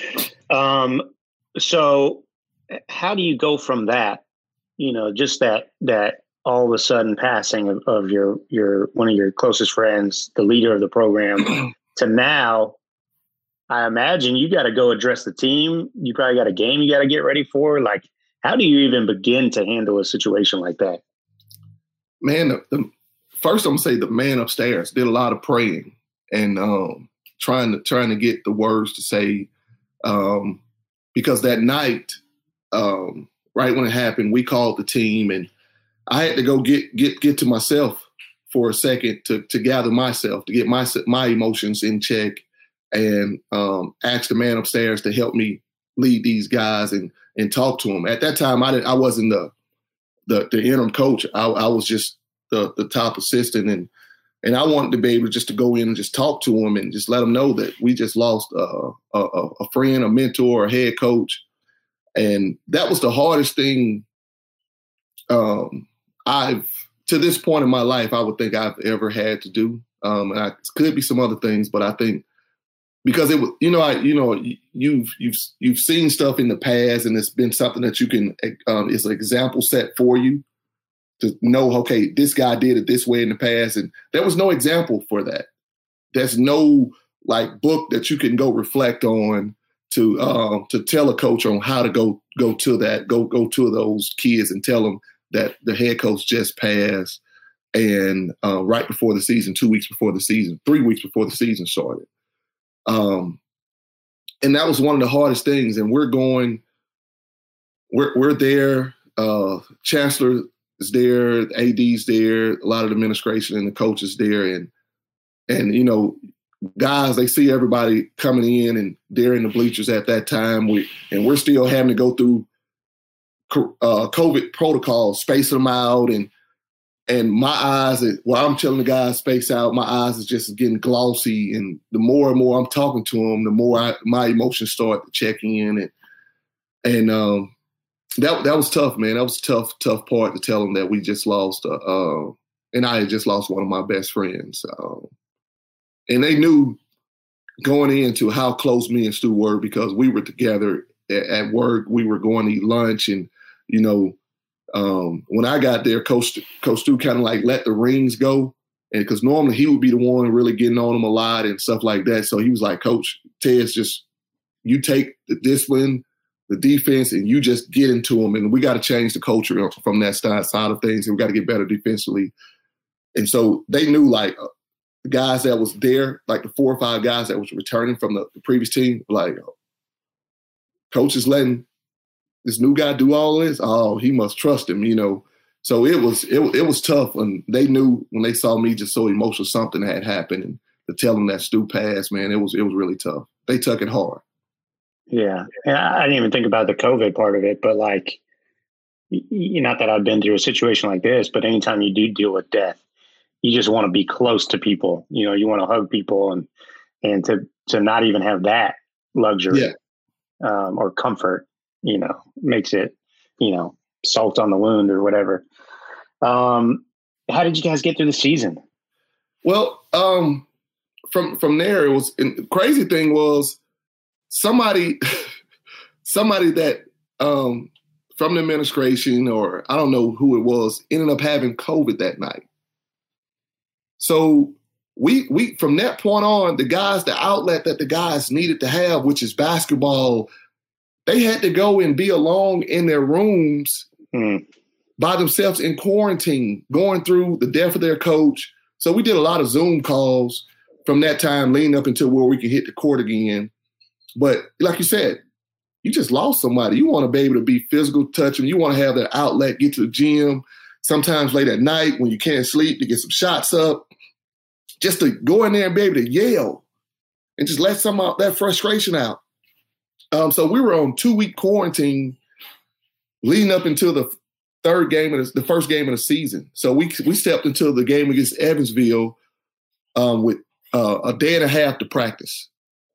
So how do you go from that, just that all of a sudden passing of your one of your closest friends, the leader of the program, to now, I imagine you got to go address the team. You probably got a game you got to get ready for. Like, how do you even begin to handle a situation like that? Man, first I'm gonna say the man upstairs did a lot of praying and trying to get the words to say, because that night, right when it happened, we called the team and I had to go get to myself for a second to gather myself, to get my emotions in check and ask the man upstairs to help me lead these guys and talk to them. At that time, I wasn't the interim coach. I was just the top assistant and I wanted to be able just to go in and just talk to them and just let them know that we just lost a friend, a mentor, a head coach. And that was the hardest thing to this point in my life, I would think I've ever had to do. And it could be some other things, but I think because it was, you've seen stuff in the past and it's been something that you can, it's an example set for you to know, okay, this guy did it this way in the past. And there was no example for that. There's no book that you can go reflect on to tell a coach on how to go to that, go to those kids and tell them that the head coach just passed and right before the season, 2 weeks before the season, 3 weeks before the season started. And that was one of the hardest things. And we're there. Chancellor is there, the AD's there, a lot of the administration and the coaches there. And guys, they see everybody coming in and they're in the bleachers at that time. We're still having to go through COVID protocols, space them out. And my eyes, while I'm telling the guys space out, my eyes is just getting glossy. And the more and more I'm talking to them, the more my emotions start to check in. And that was tough, man. That was a tough part to tell them that we just lost. And I had just lost one of my best friends. And they knew going into how close me and Stu were because we were together at work. We were going to eat lunch. And, when I got there, Coach Stu kind of let the rings go. And because normally he would be the one really getting on them a lot and stuff like that. So he was like, Coach, Ted's just, you take the discipline, the defense, and you just get into them. And we got to change the culture from that side of things. And we got to get better defensively. And so they knew the guys that was there, like the 4 or 5 guys that was returning from the previous team, like, coach is letting this new guy do all this. Oh, he must trust him, So it was tough, and they knew when they saw me just so emotional, something had happened, and to tell them that Stu passed, man, it was really tough. They took it hard. Yeah, and I didn't even think about the COVID part of it, but like, not that I've been through a situation like this, but anytime you do deal with death, you just want to be close to people. You want to hug people, and to not even have that luxury or comfort, makes it, salt on the wound or whatever. How did you guys get through the season? Well, from there, it was, and the crazy thing was somebody that from the administration, or I don't know who it was, ended up having COVID that night. So we from that point on, the outlet that the guys needed to have, which is basketball, they had to go and be alone in their rooms by themselves in quarantine, going through the death of their coach. So we did a lot of Zoom calls from that time leading up until where we could hit the court again. But like you said, you just lost somebody. You want to be able to be physical, touch them. You want to have that outlet, get to the gym, sometimes late at night when you can't sleep, to get some shots up, just to go in there and be able to yell and just let some of that frustration out. So we were on 2-week quarantine leading up until the first game of the season. So we stepped into the game against Evansville with a day and a half to practice,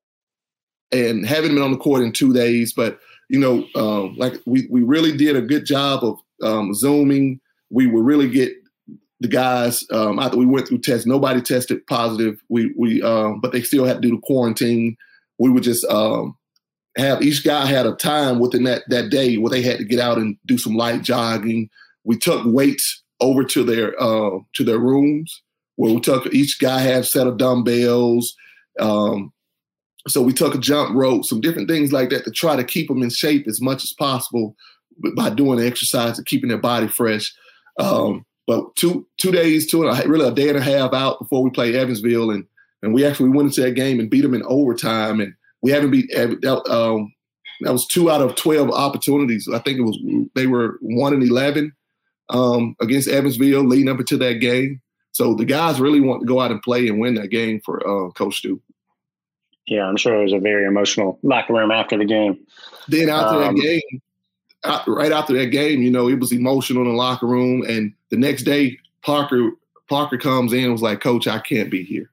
and haven't been on the court in 2 days. But like we really did a good job of Zooming. We would really get the guys after we went through tests. Nobody tested positive. But they still had to do the quarantine. We would just have each guy had a time within that day where they had to get out and do some light jogging. We took weights over to their rooms, where each guy had a set of dumbbells. So we took a jump rope, some different things like that to try to keep them in shape as much as possible by doing the exercise and keeping their body fresh. But 2 days, really a day and a half out before we played Evansville, and we actually went into that game and beat them in overtime. And we haven't beat that was 2 out of 12 opportunities. I think they were 1-11 against Evansville leading up into that game. So the guys really want to go out and play and win that game for Coach Stu. Yeah, I'm sure it was a very emotional locker room after the game. Then right after that game, it was emotional in the locker room. And the next day, Parker comes in and was like, "Coach, I can't be here."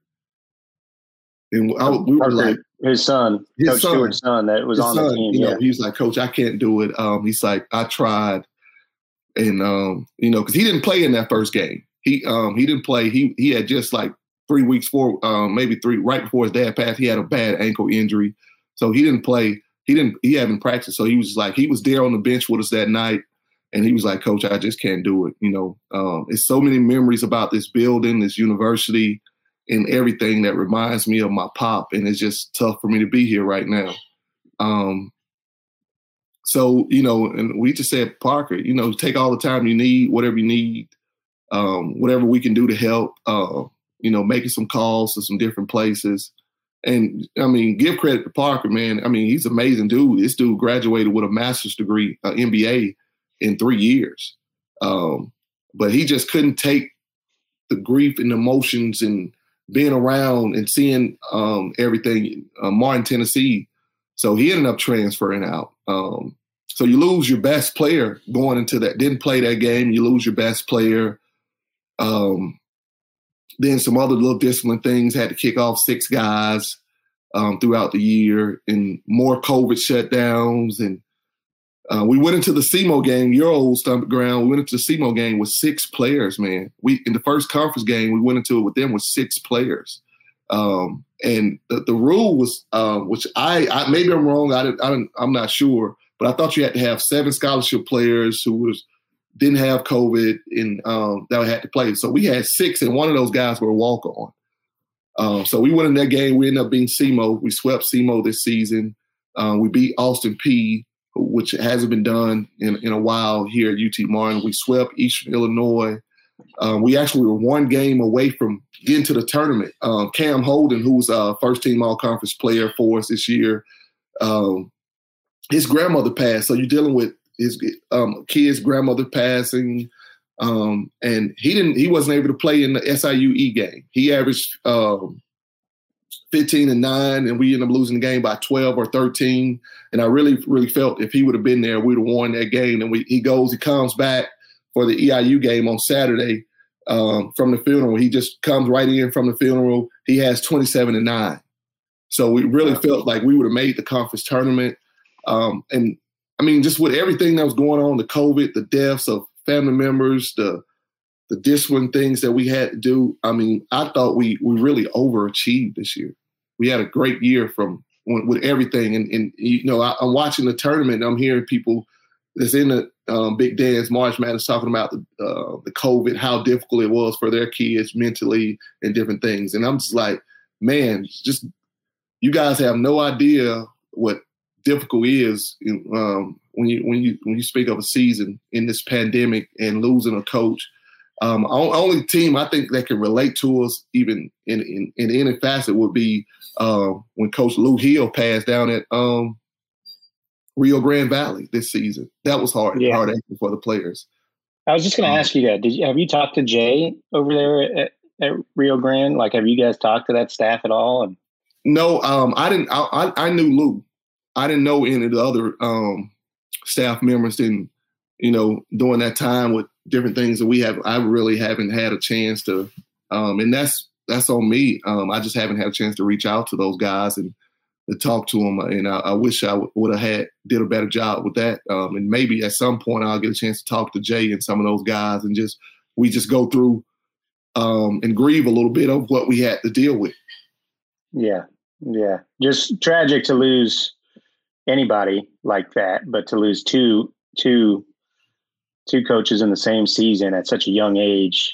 And we were like, his son, Coach Stewart's son, that was on the team. He was like, "Coach, I can't do it." He's like, "I tried," and because he didn't play in that first game. He didn't play. He had just like 3 weeks maybe 3 right before his dad passed. He had a bad ankle injury, so he didn't play. He hadn't practiced, so he was like, he was there on the bench with us that night, and he was like, "Coach, I just can't do it." It's so many memories about this building, this university, and everything that reminds me of my pop, and it's just tough for me to be here right now. So and we just said, Parker, take all the time you need, whatever you need, whatever we can do to help. Making some calls to some different places. And, give credit to Parker, man. He's an amazing dude. This dude graduated with a master's degree, MBA, in 3 years. But he just couldn't take the grief and emotions and being around and seeing everything, Martin, Tennessee. So he ended up transferring out. So you lose your best player going into that. Didn't play that game. You lose your best player. Then some other little discipline things, had to kick off 6 guys throughout the year, and more COVID shutdowns. And we went into the SEMO game, your old stomach ground. We went into the SEMO game with 6 players, man. In the first conference game, we went into it with them with 6 players. And the rule was, which I maybe I'm wrong, I'm not sure, but I thought you had to have 7 scholarship players who didn't have COVID and that had to play. So we had 6, and one of those guys were a walk-on. So we went in that game. We ended up being SEMO. We swept SEMO this season. We beat Austin Peay, which hasn't been done in a while here at UT Martin. We swept Eastern Illinois. We actually were one game away from getting to the tournament. Cam Holden, who was a first-team all-conference player for us this year, his grandmother passed. So you're dealing with his kid's grandmother passing, and he wasn't able to play in the SIUE game. He averaged 15 and 9, and we ended up losing the game by 12 or 13. And I really, really felt if he would have been there, we'd have won that game. And he comes back for the EIU game on Saturday from the funeral. He just comes right in from the funeral. He has 27 and 9. So we really felt like we would have made the conference tournament. And I mean, just with everything that was going on, the COVID, the deaths of family members, the discipline things that we had to do. I mean, I thought we really overachieved this year. We had a great year with everything. And you know, I'm watching the tournament and I'm hearing people that's in the Big Dance March Madness talking about the COVID, how difficult it was for their kids mentally and different things. And I'm just like, man, just you guys have no idea what difficult is when you speak of a season in this pandemic and losing a coach. Only team I think that can relate to us even in any facet would be when Coach Lou Hill passed down at Rio Grande Valley this season. That was hard for the players. I was just going to ask you that. Have you talked to Jay over there at Rio Grande? Like, have you guys talked to that staff at all? No, I didn't. I knew Lou. I didn't know any of the other staff members. Didn't, you know, during that time with different things that I really haven't had a chance to, and that's on me. I just haven't had a chance to reach out to those guys and to talk to them. And I wish I would have did a better job with that. And maybe at some point I'll get a chance to talk to Jay and some of those guys and we just go through and grieve a little bit of what we had to deal with. Yeah. Yeah. Just tragic to lose anybody like that, but to lose two coaches in the same season at such a young age,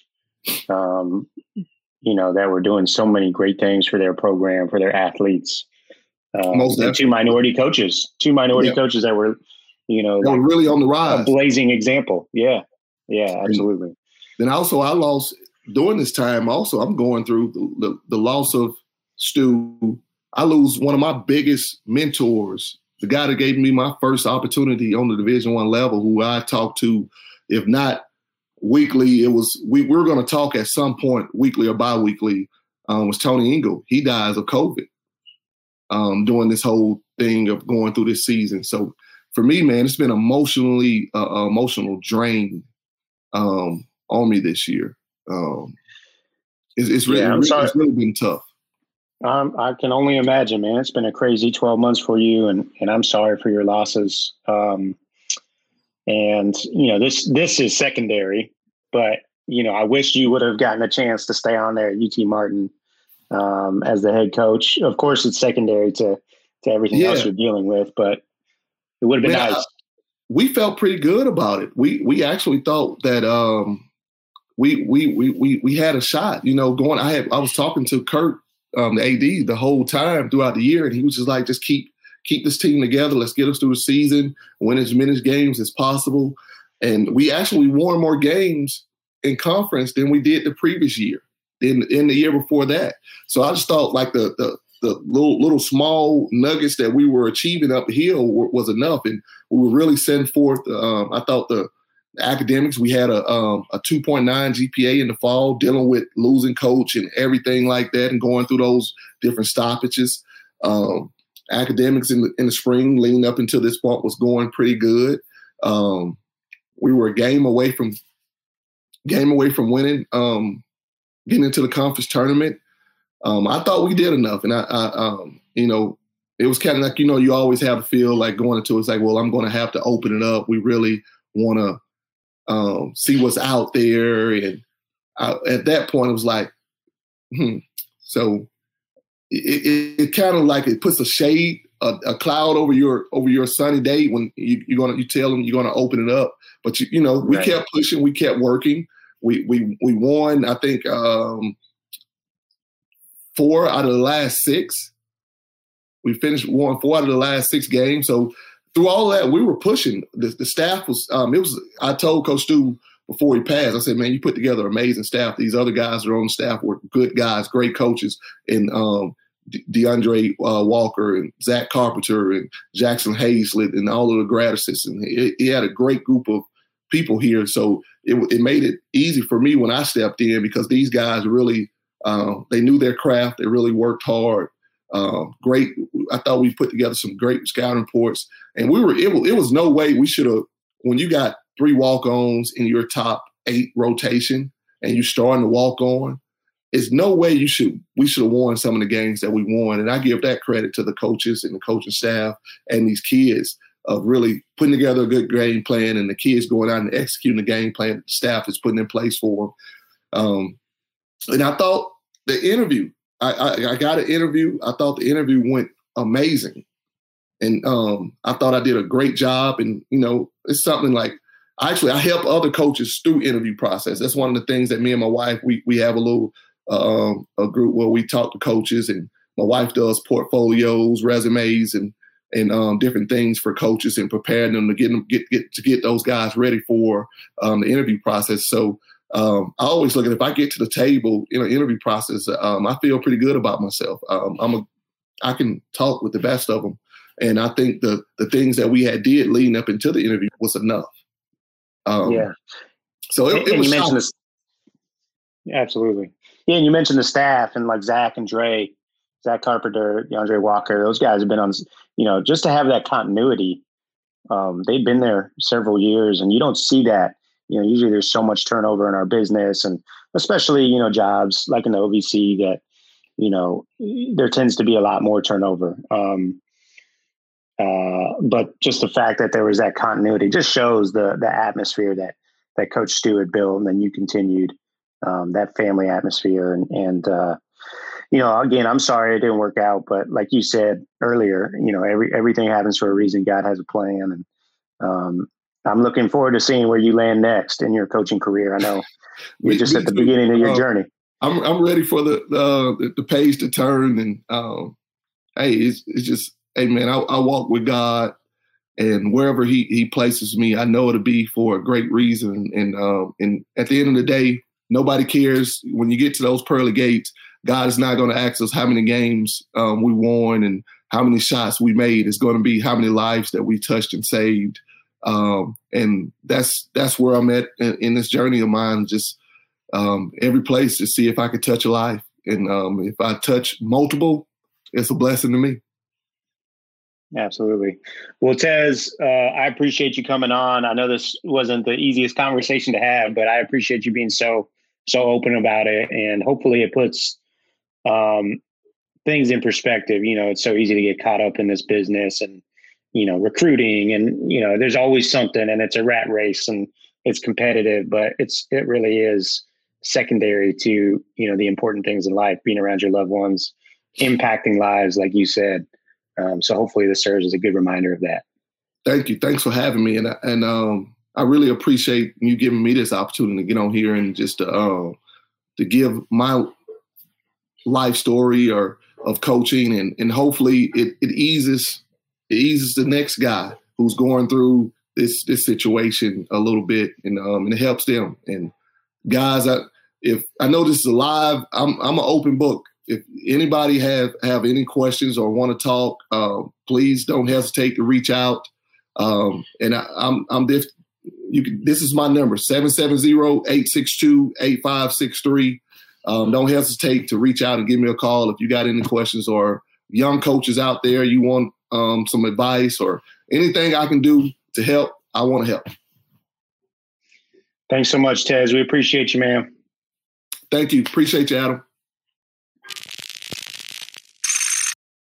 you know, that were doing so many great things for their program, for their athletes. Two minority coaches that were, you know, they were really on the rise. A blazing example. Yeah. Yeah, absolutely. And then also I lost during this time. Also, I'm going through the loss of Stu. I lose one of my biggest mentors, the guy that gave me my first opportunity on the Division I level, who I talked to, if not weekly, we were going to talk at some point, weekly or bi-weekly, was Tony Ingle. He dies of COVID during this whole thing of going through this season. So for me, man, it's been emotional drain on me this year. It's really been tough. I can only imagine, man. It's been a crazy 12 months for you, and I'm sorry for your losses. And you know, this is secondary, but you know, I wish you would have gotten a chance to stay on there at UT Martin as the head coach. Of course, it's secondary to everything else you're dealing with, but it would have been nice. We felt pretty good about it. We actually thought that we had a shot. You know, I was talking to Kurt, the AD, the whole time throughout the year, and he was just like, just keep this team together. Let's get us through the season, win as many games as possible. And we actually won more games in conference than we did the previous year, in the year before that. So I just thought like the little small nuggets that we were achieving uphill was enough. And we were really setting forth. I thought the academics, we had a 2.9 GPA in the fall, dealing with losing coach and everything like that and going through those different stoppages. Academics in the spring leading up until this point was going pretty good. We were a game away from winning, getting into the conference tournament. I thought we did enough. And I you know, it was kind of like, you know, you always have to feel like going into it's like, well, I'm going to have to open it up. We really want to see what's out there. And at that point, it was like, So it kind of like it puts a shade, a cloud over your sunny day when you tell them you're gonna open it up. But we kept pushing, we kept working. We won, I think, 4 out of the last 6. We won 4 out of the last 6 games. So through all of that, we were pushing. The staff was. I told Coach Stu before he passed, I said, man, you put together an amazing staff. These other guys that are on the staff were good guys, great coaches, and DeAndre Walker and Zach Carpenter and Jackson Hazlett and all of the grad assistants. He had a great group of people here. So it made it easy for me when I stepped in because these guys really, they knew their craft. They really worked hard. Great. I thought we put together some great scouting reports, and it was no way we should have, when you got 3 walk-ons in your top 8 rotation and you're starting to walk on, there's no way we should have won some of the games that we won. And I give that credit to the coaches and the coaching staff and these kids of really putting together a good game plan and the kids going out and executing the game plan that the staff is putting in place for them. And I thought the interview, I got an interview. I thought the interview went amazing. And I thought I did a great job. And, it's something like, I help other coaches through interview process. That's one of the things that me and my wife, we have a little a group where we talk to coaches, and my wife does portfolios, resumes, and different things for coaches and preparing them to get those guys ready for the interview process. So I always look at, if I get to the table in an interview process, I feel pretty good about myself. I can talk with the best of them, and I think the things that we did leading up into the interview was enough. So it was. You mentioned this. Absolutely. Yeah, and you mentioned the staff and like Zach and Dre, Zach Carpenter, DeAndre Walker. Those guys have been on. Just to have that continuity. They've been there several years, and you don't see that. Usually there's so much turnover in our business, and especially jobs like in the OVC that there tends to be a lot more turnover. But just the fact that there was that continuity just shows the atmosphere that Coach Stu had built, and then you continued that family atmosphere. And again, I'm sorry it didn't work out, but like you said earlier, everything happens for a reason. God has a plan, and I'm looking forward to seeing where you land next in your coaching career. I know you're just at the beginning of your journey. I'm ready for the page to turn, and hey, it's just. Hey, man, I walk with God, and wherever he places me, I know it'll be for a great reason. And at the end of the day, nobody cares. When you get to those pearly gates, God is not going to ask us how many games we won and how many shots we made. It's going to be how many lives that we touched and saved. And that's where I'm at in this journey of mine, just every place to see if I could touch a life. And if I touch multiple, it's a blessing to me. Absolutely. Well, Tez, I appreciate you coming on. I know this wasn't the easiest conversation to have, but I appreciate you being so open about it. And hopefully it puts things in perspective. It's so easy to get caught up in this business and, recruiting, and, there's always something, and it's a rat race and it's competitive, but it really is secondary to, the important things in life, being around your loved ones, impacting lives, like you said. So hopefully this serves as a good reminder of that. Thank you. Thanks for having me. And I really appreciate you giving me this opportunity to get on here and just to give my life story of coaching, and hopefully it eases the next guy who's going through this situation a little bit, and it helps them. And guys, if I know this is live, I'm an open book. If anybody have any questions or want to talk, please don't hesitate to reach out. And I'm this. This is my number, 770-862-8563. Don't hesitate to reach out and give me a call if you got any questions, or young coaches out there, you want some advice or anything I can do to help. I want to help. Thanks so much, Tez. We appreciate you, man. Thank you. Appreciate you, Adam.